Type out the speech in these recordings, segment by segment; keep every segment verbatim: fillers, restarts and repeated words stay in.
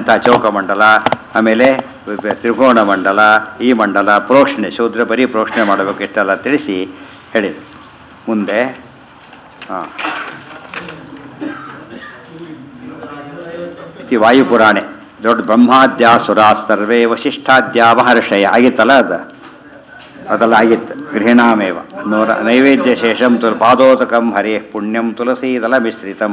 ಎಂಥ ಚೌಕಮಂಡಲ, ಆಮೇಲೆ ತ್ರಿಕೋಣ ಮಂಡಲ, ಈ ಮಂಡಲ ಪ್ರೋಕ್ಷಣೆ, ಶೂದ್ರ ಬರೀ ಪ್ರೋಕ್ಷಣೆ ಮಾಡಬೇಕು ಇಷ್ಟೆಲ್ಲ ತಿಳಿಸಿ ಹೇಳಿದರು. ಮುಂದೆ ಹಾಂ ಇತಿ ವಾಯುಪುರಾಣೆ ದೊಡ್ಡ ಬ್ರಹ್ಮಾದ್ಯ ಸುರಾ ಸರ್ವೇ ವಶಿಷ್ಠಾದ್ಯ ಮಹರ್ಷಯ ಆಗಿತ್ತಲ್ಲ, ಅದು ಅದೆಲ್ಲ ಆಗಿತ್ತು. ಗೃಹಿಣಾಮೇವ ನೂರ ನೈವೇದ್ಯ ಶೇಷಂ ತುಲ್ ಪಾದೋದಕಂ ಹರೇ ಪುಣ್ಯಂ ತುಳಸೀದಲ ಮಿಶ್ರಿತಂ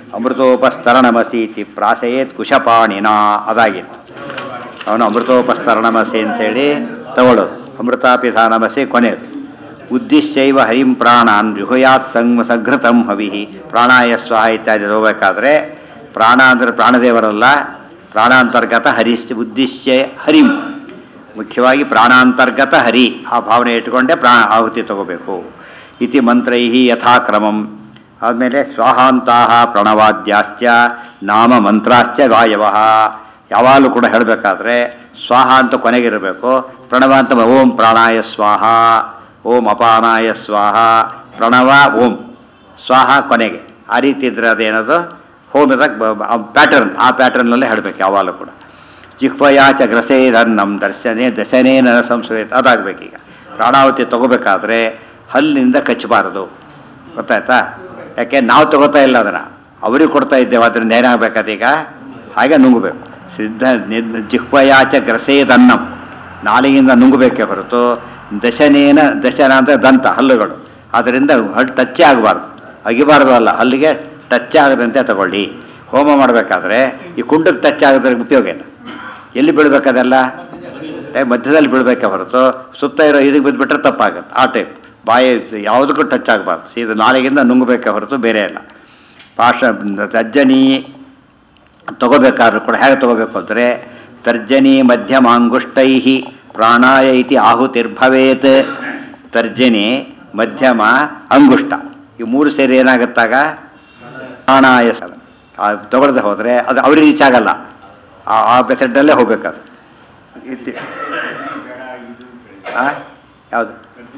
ಅಮೃತೋಪಸ್ತರಣಮಸೀತಿ ಪ್ರಾಸಯೇತ್ ಕುಶಪಾಣಿನ ಅದಾಗಿತ್ತು. ಅವನು ಅಮೃತೋಪಸ್ತರಣಮಸಿ ಅಂತೇಳಿ ತಗೊಳ್ಳೋದು, ಅಮೃತಾಪಿಧಾನಮಸಿ ಕೊನೆಯದು. ಉದ್ದಿಶ್ಯೈವ ಹರಿಂ ಪ್ರಾಣಾನ್ ಜುಹುಯಾತ್ ಸಂಗ್ ಸಘೃತಂ ಹವಿಹಿ ಪ್ರಾಣಾಯ ಸ್ವಾಹ ಇತ್ಯಾದಿ ಹೋಗಬೇಕಾದ್ರೆ ಪ್ರಾಣ ಅಂದರೆ ಪ್ರಾಣದೇವರಲ್ಲ, ಪ್ರಾಣಾಂತರ್ಗತ ಹರಿಸ್ ಉದ್ದಿಶ್ಯ ಹರಿಂ, ಮುಖ್ಯವಾಗಿ ಪ್ರಾಣಾಂತರ್ಗತ ಹರಿ ಆ ಭಾವನೆ ಇಟ್ಟುಕೊಂಡೇ ಪ್ರಾಣ ಆಹುತಿ ತಗೋಬೇಕು. ಇತಿ ಮಂತ್ರೈ ಯಥಾಕ್ರಮಂ. ಆದಮೇಲೆ ಸ್ವಾಹಾಂತಹ ಪ್ರಣವಾದ್ಯಾಶ್ಚ ನಾಮ ಮಂತ್ರಾಶ್ಚ ವಾಯವ. ಯಾವಾಗಲೂ ಕೂಡ ಹೇಳಬೇಕಾದ್ರೆ ಸ್ವಾಹ ಅಂತ ಕೊನೆಗಿರಬೇಕು, ಪ್ರಣವ ಅಂತ ಓಂ ಪ್ರಾಣಾಯ ಸ್ವಾಹ, ಓಂ ಅಪಾನಾಯ ಸ್ವಾಹ, ಪ್ರಣವ ಓಂ ಸ್ವಾಹ ಕೊನೆಗೆ. ಆ ರೀತಿ ಇದ್ದರೆ ಅದೇನದು ಹೋಮದ ಪ್ಯಾಟರ್ನ್, ಆ ಪ್ಯಾಟರ್ನಲ್ಲೇ ಹೇಳಬೇಕು ಯಾವಾಗಲೂ ಕೂಡ. ಜಿಹ್ವಯಾಚ ಗ್ರಸೇದನ್ನಂ ದರ್ಶನೇ ದಶನೇನ ಸಂಸ್ಕೃತ ಅದಾಗಬೇಕೀಗ. ಪ್ರಾಣಾಹುತಿ ತಗೋಬೇಕಾದ್ರೆ ಹಲ್ಲಿನಿಂದ ಕಚ್ಚಬಾರದು, ಗೊತ್ತಾಯ್ತಾ? ಯಾಕೆ ನಾವು ತಗೋತಾ ಇಲ್ಲ ಅದನ್ನು, ಅವ್ರಿಗೆ ಕೊಡ್ತಾ ಇದ್ದೇವೆ, ಅದರಿಂದ ಏನಾಗಬೇಕದೀಗ ಹಾಗೆ ನುಂಗಬೇಕು. ಸಿದ್ಧ ಜಿಹ್ವಯಾಚ ಗ್ರಸೇದನ್ನಂ, ನಾಲಿಗೆಯಿಂದ ನುಂಗಬೇಕೇ ಹೊರತು ದಶನೇನ, ದಶನ ಅಂದರೆ ದಂತ ಹಲ್ಲುಗಳು, ಅದರಿಂದ ಹಲ್ಲು ಟಚ್ಚೇ ಆಗಬಾರ್ದು, ಅಗಿಬಾರ್ದು ಅಲ್ಲ, ಹಲ್ಲಿಗೆ ಟಚ್ ಆಗದಂತೆ ತಗೊಳ್ಳಿ. ಹೋಮ ಮಾಡಬೇಕಾದ್ರೆ ಈ ಕುಂಡಕ್ಕೆ ಟಚ್ ಆಗೋದ್ರಿಗೆ ಉಪಯೋಗ ಏನು? ಎಲ್ಲಿ ಬೀಳ್ಬೇಕದೆಲ್ಲ ಮಧ್ಯದಲ್ಲಿ ಬೀಳಬೇಕೆ ಹೊರತು ಸುತ್ತ ಇರೋ ಇದಕ್ಕೆ ಬಿದ್ದುಬಿಟ್ರೆ ತಪ್ಪಾಗುತ್ತೆ. ಆ ಟೈಪ್ ಬಾಯಿ ಯಾವುದಕ್ಕೂ ಟಚ್ ಆಗಬಾರ್ದು, ಸೀದಾ ನಾಲಿಗೆಯಿಂದ ನುಂಗಬೇಕೆ ಹೊರತು ಬೇರೆ ಇಲ್ಲ. ಪಾಶ ತರ್ಜನಿ ತಗೋಬೇಕಾದ್ರೂ ಕೂಡ ಹೇಗೆ ತಗೋಬೇಕು ಅಂದರೆ ತರ್ಜನಿ ಮಧ್ಯಮಾಂಗುಷ್ಟೈ ಪ್ರಾಣಾಯ ಇತಿ ಆಹುತಿರ್ಭವೇತ್. ತರ್ಜನಿ ಮಧ್ಯಮ ಅಂಗುಷ್ಟ ಈ ಮೂರು ಸೇರಿ ಏನಾಗುತ್ತಾಗ ಪ್ರಾಣಾಯ ತಗೊಳ್ದೆ ಹೋದರೆ ಅದು ಅವ್ರಿಗೆ ರೀಚ್ ಆಗಲ್ಲ, ಆ ಮೆಥಡಲ್ಲೇ ಹೋಗ್ಬೇಕದು. ಯಾವುದು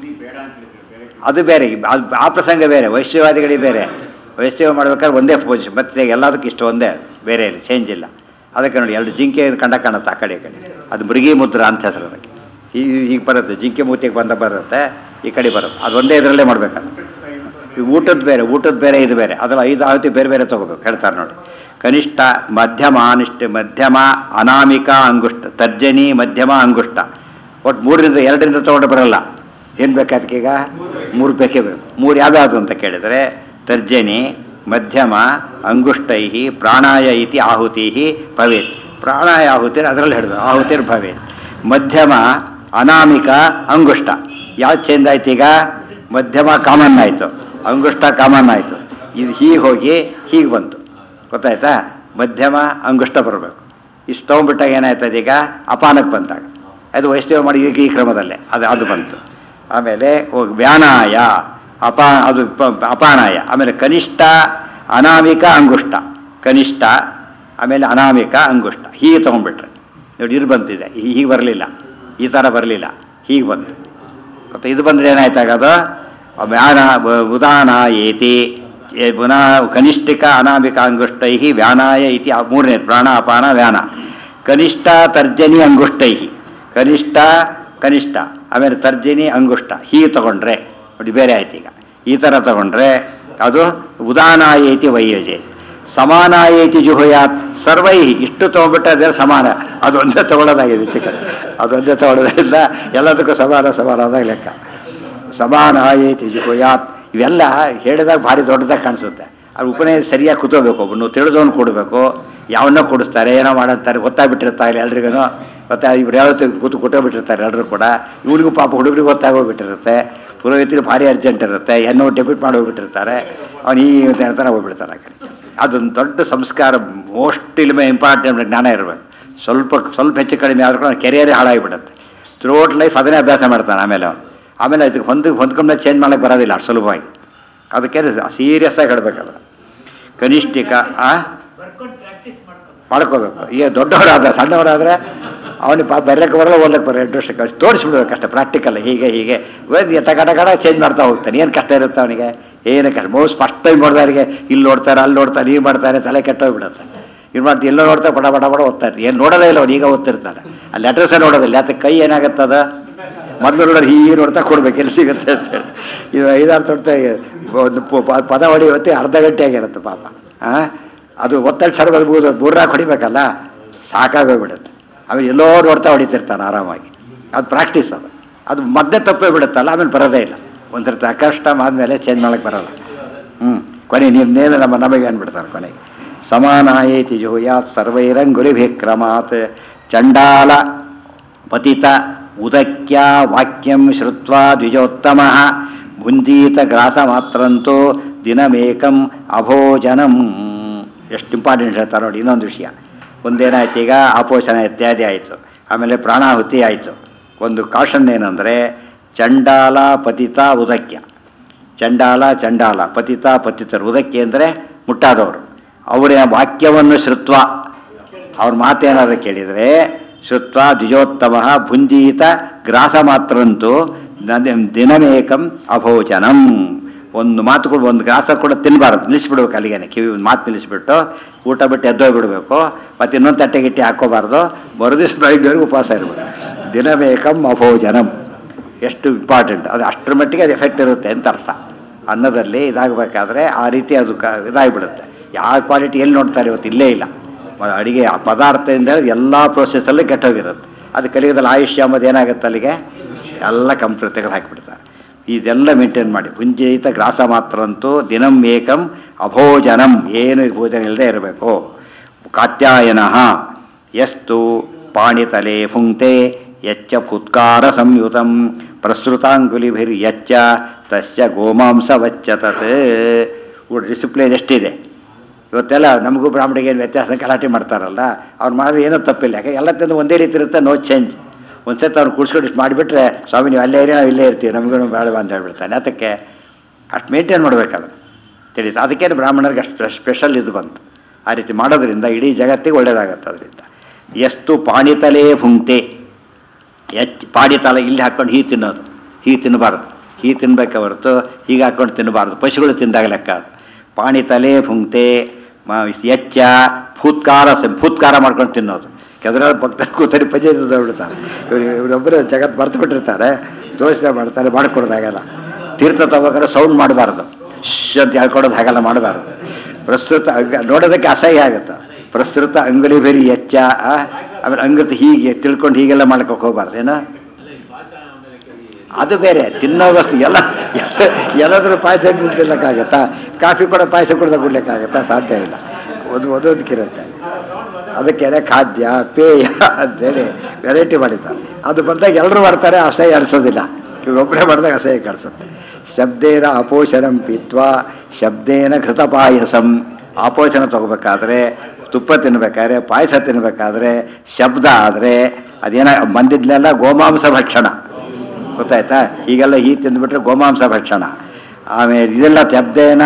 ಅದು ಬೇರೆ, ಅದು ಆ ಪ್ರಸಂಗ ಬೇರೆ, ವೈಷ್ಣವಾದಿಗಳಿಗೆ ಬೇರೆ. ವೈಷ್ಣವ ಮಾಡ್ಬೇಕಾದ್ರೆ ಒಂದೇ ಪೊಸಿಷನ್, ಮತ್ತೆ ಎಲ್ಲದಕ್ಕೂ ಇಷ್ಟು ಒಂದೇ, ಬೇರೆ ಇಲ್ಲ, ಚೇಂಜ್ ಇಲ್ಲ. ಅದಕ್ಕೆ ನೋಡಿ ಎರಡು ಜಿಂಕೆ ಕಂಡ ಕಾಣುತ್ತೆ ಆ ಕಡೆ ಈ ಕಡೆ, ಅದು ಮೃಗಿ ಮುದ್ರ ಅಂತ ಹೆಸರು ಅದಕ್ಕೆ. ಹೀಗೆ ಹೀಗೆ ಬರುತ್ತೆ, ಜಿಂಕೆ ಮೂತಿಗೆ ಬಂದ ಬರುತ್ತೆ, ಈ ಕಡೆ ಬರುತ್ತೆ, ಅದು ಒಂದೇ ಇದರಲ್ಲೇ ಮಾಡ್ಬೇಕದು. ಈ ಊಟದ ಬೇರೆ, ಊಟದ ಬೇರೆ, ಇದು ಬೇರೆ, ಅದೆಲ್ಲ ಐದು ಆಹುತಿ ಬೇರೆ ಬೇರೆ ತೊಗೋಬೇಕು ಹೇಳ್ತಾರೆ ನೋಡಿ. ಕನಿಷ್ಠ ಮಧ್ಯಮ ಅನಿಷ್ಠ ಮಧ್ಯಮ ಅನಾಮಿಕ ಅಂಗುಷ್ಟ, ತರ್ಜನಿ ಮಧ್ಯಮ ಅಂಗುಷ್ಟ, ಒಟ್ಟು ಮೂರರಿಂದ ಎರಡರಿಂದ ತೊಗೊಂಡು ಬರಲ್ಲ. ಏನು ಬೇಕಾದಕ್ಕೀಗ ಮೂರು ಬೇಕೇ ಬೇಕು. ಮೂರು ಯಾವ್ದಾದ್ರು ಅಂತ ಕೇಳಿದರೆ ತರ್ಜನಿ ಮಧ್ಯಮ ಅಂಗುಷ್ಟೈ ಪ್ರಾಣಾಯ ಇತಿ ಆಹುತಿ ಭವೇತ್. ಪ್ರಾಣಾಯ ಆಹುತಿ ಅದರಲ್ಲಿ ಹಿಡಿದು ಆಹುತಿರ್ ಭವೇತ್. ಮಧ್ಯಮ ಅನಾಮಿಕ ಅಂಗುಷ್ಟ ಯಾವ್ದು ಚೇಂಜ್ ಆಯ್ತು ಈಗ? ಮಧ್ಯಮ ಕಾಮನ್ ಆಯಿತು, ಅಂಗುಷ್ಟ ಕಾಮನ್ ಆಯಿತು. ಇದು ಹೀಗೆ ಹೋಗಿ ಹೀಗೆ ಬಂತು, ಗೊತ್ತಾಯ್ತಾ? ಮಧ್ಯಮ ಅಂಗುಷ್ಟ ಬರಬೇಕು. ಇಷ್ಟು ತೊಗೊಂಡ್ಬಿಟ್ಟಾಗ ಏನಾಯ್ತದೆ ಈಗ ಅಪಾನಕ್ಕೆ ಬಂತಾಗ, ಅದು ವೈಷ್ಣವ ಮಾಡಿ ಈಗ ಈ ಕ್ರಮದಲ್ಲೇ ಅದು ಅದು ಬಂತು. ಆಮೇಲೆ ಹೋಗಿ ವ್ಯಾನಾಯ ಅಪಾ ಅದು ಅಪಾನಾಯ, ಆಮೇಲೆ ಕನಿಷ್ಠ ಅನಾಮಿಕ ಅಂಗುಷ್ಟ, ಕನಿಷ್ಠ ಆಮೇಲೆ ಅನಾಮಿಕ ಅಂಗುಷ್ಟ ಹೀಗೆ ತೊಗೊಂಡ್ಬಿಟ್ರೆ ನೋಡಿ ಇದು ಬಂತಿದೆ. ಹೀಗೆ ಬರಲಿಲ್ಲ, ಈ ಥರ ಬರಲಿಲ್ಲ, ಹೀಗೆ ಬಂತು ಗೊತ್ತಾ? ಇದು ಬಂದರೆ ಏನಾಯ್ತಾಗದು ವ್ಯಾನ ಉದಾನ ಏತಿ ಪುನಃ ಕನಿಷ್ಠಿಕ ಅನಾಮಿಕ ಅಂಗುಷ್ಟೈ ವ್ಯಾನಾಯ ಇತಿ ಮೂರನೇ ಪ್ರಾಣ ಅಪಾನ ವ್ಯಾನ. ಕನಿಷ್ಠ ತರ್ಜನಿ ಅಂಗುಷ್ಟೈ, ಕನಿಷ್ಠ ಕನಿಷ್ಠ ಆಮೇಲೆ ತರ್ಜನಿ ಅಂಗುಷ್ಟ ಹೀಗೆ ತಗೊಂಡ್ರೆ ನೋಡಿ ಬೇರೆ ಆಯ್ತು. ಈಗ ಈ ಥರ ತಗೊಂಡ್ರೆ ಅದು ಉದಾನಾಯೇತಿ ವೈಯಜೆ, ಸಮಾನಾಯೇತಿ ಜುಹುಯಾತ್ ಸರ್ವೈ. ಇಷ್ಟು ತೊಗೊಂಡ್ಬಿಟ್ರೆ ಅದೇ ಸಮಾನ, ಅದೊಂದೇ ತಗೊಳ್ಳೋದಾಗಿದೆ ಹೆಚ್ಚು ಕಡೆ, ಅದೊಂದೇ ತಗೊಳ್ಳೋದ್ರಿಂದ ಎಲ್ಲದಕ್ಕೂ ಸಮಾನ ಸಮಾನ ಆದಾಗ ಲೆಕ್ಕ. ಸಮಾನಾಯೇತಿ ಜುಹುಯಾತ್ ಇವೆಲ್ಲ ಹೇಳಿದಾಗ ಭಾರಿ ದೊಡ್ಡದಾಗಿ ಕಾಣಿಸುತ್ತೆ. ಅದು ಉಪನಯ ಸರಿಯಾಗಿ ಕೂತ್ಕೋಬೇಕು, ಒಬ್ಬನು ತಿಳಿದವನು ಕೊಡಬೇಕು. ಯಾವನ್ನೋ ಕೊಡಿಸ್ತಾರೆ, ಏನೋ ಮಾಡಂತಾರೆ, ಗೊತ್ತಾಗ್ಬಿಟ್ಟಿರ್ತಾರೆ ಎಲ್ರಿಗೂ, ಗೊತ್ತಾ ಇವ್ರು ಯಾವತ್ತು ಕೂತು ಕೂತ್ಕೊಬಿಟ್ಟಿರ್ತಾರೆ ಎಲ್ಲರೂ ಕೂಡ. ಇವನಿಗೂ ಪಾಪ ಹುಡುಗರಿಗೆ ಗೊತ್ತಾಗೋಗ್ಬಿಟ್ಟಿರುತ್ತೆ, ಪುರೋಹಿತರು ಭಾರಿ ಅರ್ಜೆಂಟ್ ಇರುತ್ತೆ, ಏನೋ ಡೆಬಿಟ್ ಮಾಡಿ ಹೋಗ್ಬಿಟ್ಟಿರ್ತಾರೆ, ಅವನು ಈ ಹೇಳ್ತಾನೆ ಹೋಗ್ಬಿಡ್ತಾನೆ ಆ ಕಡೆ. ಅದೊಂದು ದೊಡ್ಡ ಸಂಸ್ಕಾರ, ಮೋಸ್ಟ್ ಇಲ್ಮೆ ಇಂಪಾರ್ಟೆಂಟ್ ಜ್ಞಾನ ಇರಬೇಕು. ಸ್ವಲ್ಪ ಸ್ವಲ್ಪ ಹೆಚ್ಚು ಕಡಿಮೆ ಆದ್ರೂ ಕೂಡ ಕೆರಿಯರೇ ಹಾಳಾಗಿಬಿಡುತ್ತೆ. ಥ್ರೂಔಟ್ ಲೈಫ್ ಅದನ್ನೇ ಅಭ್ಯಾಸ ಮಾಡ್ತಾನೆ. ಆಮೇಲೆ ಅವನು ಆಮೇಲೆ ಅದಕ್ಕೆ ಹೊಂದ ಹೊಂದ್ಕೊಂಡ ಚೇಂಜ್ ಮಾಡೋಕ್ಕೆ ಬರೋದಿಲ್ಲ ಅಷ್ಟು ಸುಲಭವಾಗಿ. ಅದಕ್ಕೆ ಸೀರಿಯಸ್ ಆಗಿ ಹೇಳಬೇಕಲ್ಲ. ಕನಿಷ್ಠಿಕ ಆ ಮಾಡ್ಕೋಬೇಕು. ಈಗ ದೊಡ್ಡವರಾದ ಸಣ್ಣವರಾದರೆ ಅವನಿಗೆ ಪಾ ಬರಲಿಕ್ಕೆ ಬರಲ್ಲ, ಓದಕ್ಕೆ ಬರೋ ಎರಡು ವರ್ಷ ಕಳಿಸಿ ತೋರಿಸ್ಬಿಡ್ಬೇಕು ಅಷ್ಟೇ. ಪ್ರಾಕ್ಟಿಕಲ್ ಹೀಗೆ ಹೀಗೆ ಟಕ ಟಕ ಚೇಂಜ್ ಮಾಡ್ತಾ ಹೋಗ್ತಾನೆ. ಏನು ಕಷ್ಟ ಇರುತ್ತೆ ಅವನಿಗೆ, ಏನು ಕಷ್ಟ. ಮೌಸ್ ಫಸ್ಟ್ ಟೈಮ್ ನೋಡಿದವರಿಗೆ ಇಲ್ಲಿ ನೋಡ್ತಾರೆ ಅಲ್ಲಿ ನೋಡ್ತಾರೆ, ನೀವು ಮಾಡ್ತಾರೆ, ತಲೆ ಕೆಟ್ಟೋಗ್ಬಿಡುತ್ತೆ. ಇದು ಮಾಡ್ತೀವಿ ಎಲ್ಲ ನೋಡ್ತಾ ಪಟ ಪಟ ಪಟ ಓದ್ತಾ ಇರ್ತೀವಿ. ಏನು ನೋಡೋದೇ ಇಲ್ಲ ಅವ್ನು, ಈಗ ಓದ್ತಿರ್ತಾನೆ. ಅಲ್ಲಿ ಲೆಟರ್ಸೇ ನೋಡೋದಿಲ್ಲ. ಯಾಕೆ ಕೈ ಏನಾಗುತ್ತದ ಮೊದಲು ನೋಡೋರು ಹೀಗೆ ನೋಡ್ತಾ ಕೊಡ್ಬೇಕು ಎಲ್ಲಿ ಸಿಗುತ್ತೆ ಅಂತೇಳಿ. ಇದು ಐದಾರು ತೊಡ್ತಾ ಒಂದು ಪದ ಹೊಡೆಯುತ್ತೆ ಅರ್ಧ ಗಂಟೆ ಆಗಿರುತ್ತೆ ಪಾಪ. ಹಾಂ ಅದು ಒತ್ತಡ ಸರ್ ಬರ್ಬೋದು, ಬೂರ್ರಾಕ್ ಹೊಡಿಬೇಕಲ್ಲ, ಸಾಕಾಗೋಗ್ಬಿಡುತ್ತೆ. ಆಮೇಲೆ ಎಲ್ಲೋ ನೋಡ್ತಾ ಹೊಡಿತಿರ್ತಾನೆ ಆರಾಮಾಗಿ. ಅದು ಪ್ರಾಕ್ಟೀಸ್ ಅದು. ಅದು ಮಧ್ಯೆ ತಪ್ಪೇ ಬಿಡುತ್ತಲ್ಲ, ಆಮೇಲೆ ಬರೋದೇ ಇಲ್ಲ. ಒಂದ್ಸರ್ತಿ ಅಕಷ್ಟ ಆದಮೇಲೆ ಚೇಂಜ್ ಮಾಡೋಕ್ಕೆ ಬರೋಲ್ಲ. ಹ್ಞೂ ಕೊನೆ ನೀವೇನು ನಮ್ಮ ನಮಗೆ ಅಂದ್ಬಿಡ್ತಾರೆ ಕೊನೆಗೆ. ಸಮಾನಾಯೇತಿ ಜೋಯಾತ್ ಸರ್ವೈರಂಗುಲಿಭಿಕ್ರಮಾತ್ ಚಂಡಾಲ ಪತಿತ ಉದಕ್ಯ ವಾಕ್ಯಂ ಶ್ರುತ್ವಾ ದ್ವಿಜೋತ್ತಮ ಭುಂಜೀತ ಗ್ರಾಸ ಮಾತ್ರಂತೋ ದಿನಮೇಕಂ ಅಭೋಜನಂ. ಎಷ್ಟು ಇಂಪಾರ್ಟೆಂಟ್ ಹೇಳ್ತಾರೆ ನೋಡಿ. ಇನ್ನೊಂದು ವಿಷಯ, ಒಂದೇನಾಯ್ತು, ಈಗ ಆಪೋಷಣ ಇತ್ಯಾದಿ ಆಯಿತು, ಆಮೇಲೆ ಪ್ರಾಣಾಹುತಿ ಆಯಿತು. ಒಂದು ಕಾಷನ್ ಏನಂದರೆ ಚಂಡಾಲ ಪತಿತ ಉದಕ್ಯ. ಚಂಡಾಲ ಚಂಡಾಲ ಪತಿತ ಪತಿತರು. ಉದಕ್ಯ ಅಂದರೆ ಮುಟ್ಟಾದವರು. ಅವರ ವಾಕ್ಯವನ್ನು ಶ್ರುತ್ವ, ಅವ್ರ ಮಾತೇನಾದ್ರು ಕೇಳಿದರೆ ಶ್ರುತ್ವ ದ್ವಿಜೋತ್ತಮ ಭುಂಜೀತ ಗ್ರಾಸ ಮಾತ್ರಂತೂ ದಿನಮೇಕಂ ಅಭೋಜನಂ. ಒಂದು ಮಾತು ಕೂಡ ಒಂದು ಗ್ರಾಸ ಕೂಡ ತಿನ್ನಬಾರ್ದು, ನಿಲ್ಲಿಸ್ಬಿಡ್ಬೇಕು ಅಲ್ಲಿಗೇನೆ. ಕಿವಿ ಒಂದು ಮಾತು ನಿಲ್ಲಿಸ್ಬಿಟ್ಟು ಊಟ ಬಿಟ್ಟು ಎದ್ದೋಗ್ಬಿಡ್ಬೇಕು. ಮತ್ತು ಇನ್ನೊಂದು ತಟ್ಟೆ ಗಿಟ್ಟಿ ಹಾಕೋಬಾರ್ದು. ಮರುದಿವ್ಸ ಬೆಳಗ್ಗೆವರೆಗೂ ಉಪವಾಸ ಇರಬೇಕು. ದಿನಮೇಕಂ ಅಭೋಜನಂ ಎಷ್ಟು ಇಂಪಾರ್ಟೆಂಟ್. ಅದು ಅಷ್ಟರ ಮಟ್ಟಿಗೆ ಅದು ಎಫೆಕ್ಟ್ ಇರುತ್ತೆ ಅಂತ ಅರ್ಥ. ಅನ್ನದಲ್ಲಿ ಇದಾಗಬೇಕಾದ್ರೆ ಆ ರೀತಿ ಅದು ಕ ಇದಾಗಿಬಿಡುತ್ತೆ. ಯಾವ ಕ್ವಾಲಿಟಿ ಎಲ್ಲಿ ನೋಡ್ತಾರೆ ಇವತ್ತು ಇಲ್ಲೇ ಇಲ್ಲ. ಅಡುಗೆ ಆ ಪದಾರ್ಥದಿಂದ ಎಲ್ಲ ಪ್ರೋಸೆಸ್ಸಲ್ಲೂ ಕೆಟ್ಟೋಗಿರುತ್ತೆ. ಅದು ಕಲಿಯೋದಲ್ಲಿ ಆಯುಷ್ಯ ಅಂಬದು ಏನಾಗುತ್ತೆ ಅಲ್ಲಿಗೆ ಎಲ್ಲ ಕಂಪ್ಯೂಟರ್ ತೆಗೆದು ಹಾಕಿಬಿಡ್ತಾರೆ. ಇದೆಲ್ಲ ಮೇಂಟೈನ್ ಮಾಡಿ. ಪುಂಜಯಿತ ಗ್ರಾಸ ಮಾತ್ರ ಅಂತೂ ದಿನಂ ಏಕಂ ಅಭೋಜನಂ, ಏನು ಭೋಜನ ಇಲ್ಲದೆ ಇರಬೇಕು. ಕಾತ್ಯಾಯನ ಯಸ್ತು ಪಾಣಿತಲೆ ಫುಂಕ್ತೆ ಯಚ್ಚ ಫುತ್ಕಾರ ಸಂಯುತಂ ಪ್ರಸೃತಾಂಗುಲಿಭಿರ್ ಯಚ್ಚ ತಸ್ಯ ಗೋಮಾಂಸ ವಚ್ಚತತ್. ಡಿಸಿಪ್ಲಿನ್ ಎಷ್ಟಿದೆ ಇವತ್ತೆಲ್ಲ. ನಮಗೂ ಬ್ರಾಹ್ಮಣಿಗೆ ಏನು ವ್ಯತ್ಯಾಸ ಗಲಾಟೆ ಮಾಡ್ತಾರಲ್ಲ, ಅವ್ರು ಮಾಡೋದು ಏನೂ ತಪ್ಪಿಲ್ಲ. ಯಾಕೆ ಎಲ್ಲ ತಿಂದು ಒಂದೇ ರೀತಿ ಇರುತ್ತೆ, ನೋ ಚೇಂಜ್. ಒಂದು ಸತಿ ಅವ್ರು ಕೂಡ್ಸ್ಕೊಂಡು ಇಷ್ಟು ಮಾಡಿಬಿಟ್ರೆ ಸ್ವಾಮಿ ನೀವು ಅಲ್ಲೇ ಇರಿ, ನಾವು ಇಲ್ಲೇ ಇರ್ತೀವಿ, ನಮಗೂ ಬೇಡ ಅಂತ ಹೇಳ್ಬಿಡ್ತಾನೆ. ಅದಕ್ಕೆ ಅಷ್ಟು ಮೇಂಟೈನ್ ಮಾಡಬೇಕಲ್ಲ ತಿಳಿಯುತ್ತೆ. ಅದಕ್ಕೇನು ಬ್ರಾಹ್ಮಣರಿಗೆ ಅಷ್ಟು ಸ್ಪೆಷಲ್ ಇದು ಬಂತು. ಆ ರೀತಿ ಮಾಡೋದ್ರಿಂದ ಇಡೀ ಜಗತ್ತಿಗೆ ಒಳ್ಳೆಯದಾಗತ್ತೆ. ಅದರಿಂದ ಎಷ್ಟು ಪಾಣಿತಲೇ ಫುಂಕ್ತೆ, ಎಚ್ ಪಾಡಿತಲ ಇಲ್ಲಿ ಹಾಕ್ಕೊಂಡು ಹೀ ತಿನ್ನೋದು, ಹೀ ತಿನ್ನಬಾರ್ದು. ಹೀ ತಿನ್ಬೇಕೆ ಹೊರತು ಹೀಗೆ ಹಾಕ್ಕೊಂಡು ತಿನ್ನಬಾರ್ದು. ಪಶುಗಳು ತಿಂದಾಗ ಲೆಕ್ಕ ಅದು. ಪಾಣಿತಲೆ ಫುಂಕ್ತೆ ಎಚ್ಚ ಫೂತ್ಕಾರ ಫೂತ್ಕಾರ ಮಾಡ್ಕೊಂಡು ತಿನ್ನೋದು. ಕೆದರ ಭಕ್ತರು ಕೂತರಿ ಪಂಜೆ ಬಿಡ್ತಾರೆ. ಇವ್ರು ಇವರೊಬ್ಬರು ಜಗತ್ತು ಮರ್ತು ಬಿಟ್ಟಿರ್ತಾರೆ, ತೋರಿಸ್ತಾ ಮಾಡ್ತಾರೆ, ಮಾಡಿಕೊಡೋದಾಗಲ್ಲ. ತೀರ್ಥ ತಗೋಬೇಕಾದ್ರೆ ಸೌಂಡ್ ಮಾಡಬಾರ್ದು, ಶ್ ಅಂತ ಹೇಳ್ಕೊಡೋದು ಹಾಗೆಲ್ಲ ಮಾಡಬಾರ್ದು. ಪ್ರಸ್ತುತ ಅಂಗ ನೋಡೋದಕ್ಕೆ ಅಸಹ್ಯ ಆಗುತ್ತೆ. ಪ್ರಸ್ತುತ ಅಂಗುಲಿ ಬೇರೆ ಎಚ್ಚ, ಆಮೇಲೆ ಅಂಗತ ಹೀಗೆ ತಿಳ್ಕೊಂಡು ಹೀಗೆಲ್ಲ ಮಾಡ್ಕೊಕ್ ಹೋಗ್ಬಾರ್ದು. ಏನೋ ಅದು ಬೇರೆ. ತಿನ್ನೋ ವಸ್ತು ಎಲ್ಲ ಎಲ್ಲಾದ್ರೂ ಪಾಯಸ ತಿನ್ನಕ್ಕಾಗತ್ತಾ? ಕಾಫಿ ಕೂಡ ಪಾಯಸ ಕೂಡ ಕೊಡ್ಲಿಕ್ಕಾಗತ್ತಾ? ಸಾಧ್ಯ ಇಲ್ಲ. ಒಂದು ಓದೋದಕ್ಕಿರುತ್ತೆ. ಅದಕ್ಕೆ ಖಾದ್ಯ ಪೇಯ ಅಂತೇಳಿ ವೆರೈಟಿ ಮಾಡಿದ್ದಾರೆ. ಅದು ಬಂದಾಗ ಎಲ್ಲರೂ ಮಾಡ್ತಾರೆ, ಅಸಹ್ಯ ಅನಿಸೋದಿಲ್ಲ. ಇವರೊಬ್ಬರೇ ಮಾಡಿದಾಗ ಅಸಹ್ಯ ಕಾಣಿಸುತ್ತೆ. ಶಬ್ದೇನ ಅಪೋಷಣಂ ಪೀತ್ವಾ ಶಬ್ದೇನ ಘೃತ ಪಾಯಸಂ. ಆಪೋಷಣ ತಗೋಬೇಕಾದ್ರೆ, ತುಪ್ಪ ತಿನ್ನಬೇಕಾದ್ರೆ, ಪಾಯಸ ತಿನ್ನಬೇಕಾದ್ರೆ ಶಬ್ದ ಆದರೆ ಅದೇನ ಬಂದಿದ್ಲೆಲ್ಲ ಗೋಮಾಂಸ ಭಕ್ಷಣ, ಗೊತ್ತಾಯ್ತಾ? ಹೀಗೆಲ್ಲ ಹೀಗೆ ತಿಂದುಬಿಟ್ರೆ ಗೋಮಾಂಸ ಭಕ್ಷಣ. ಆಮೇಲೆ ಇದೆಲ್ಲ ಶಬ್ದೇನ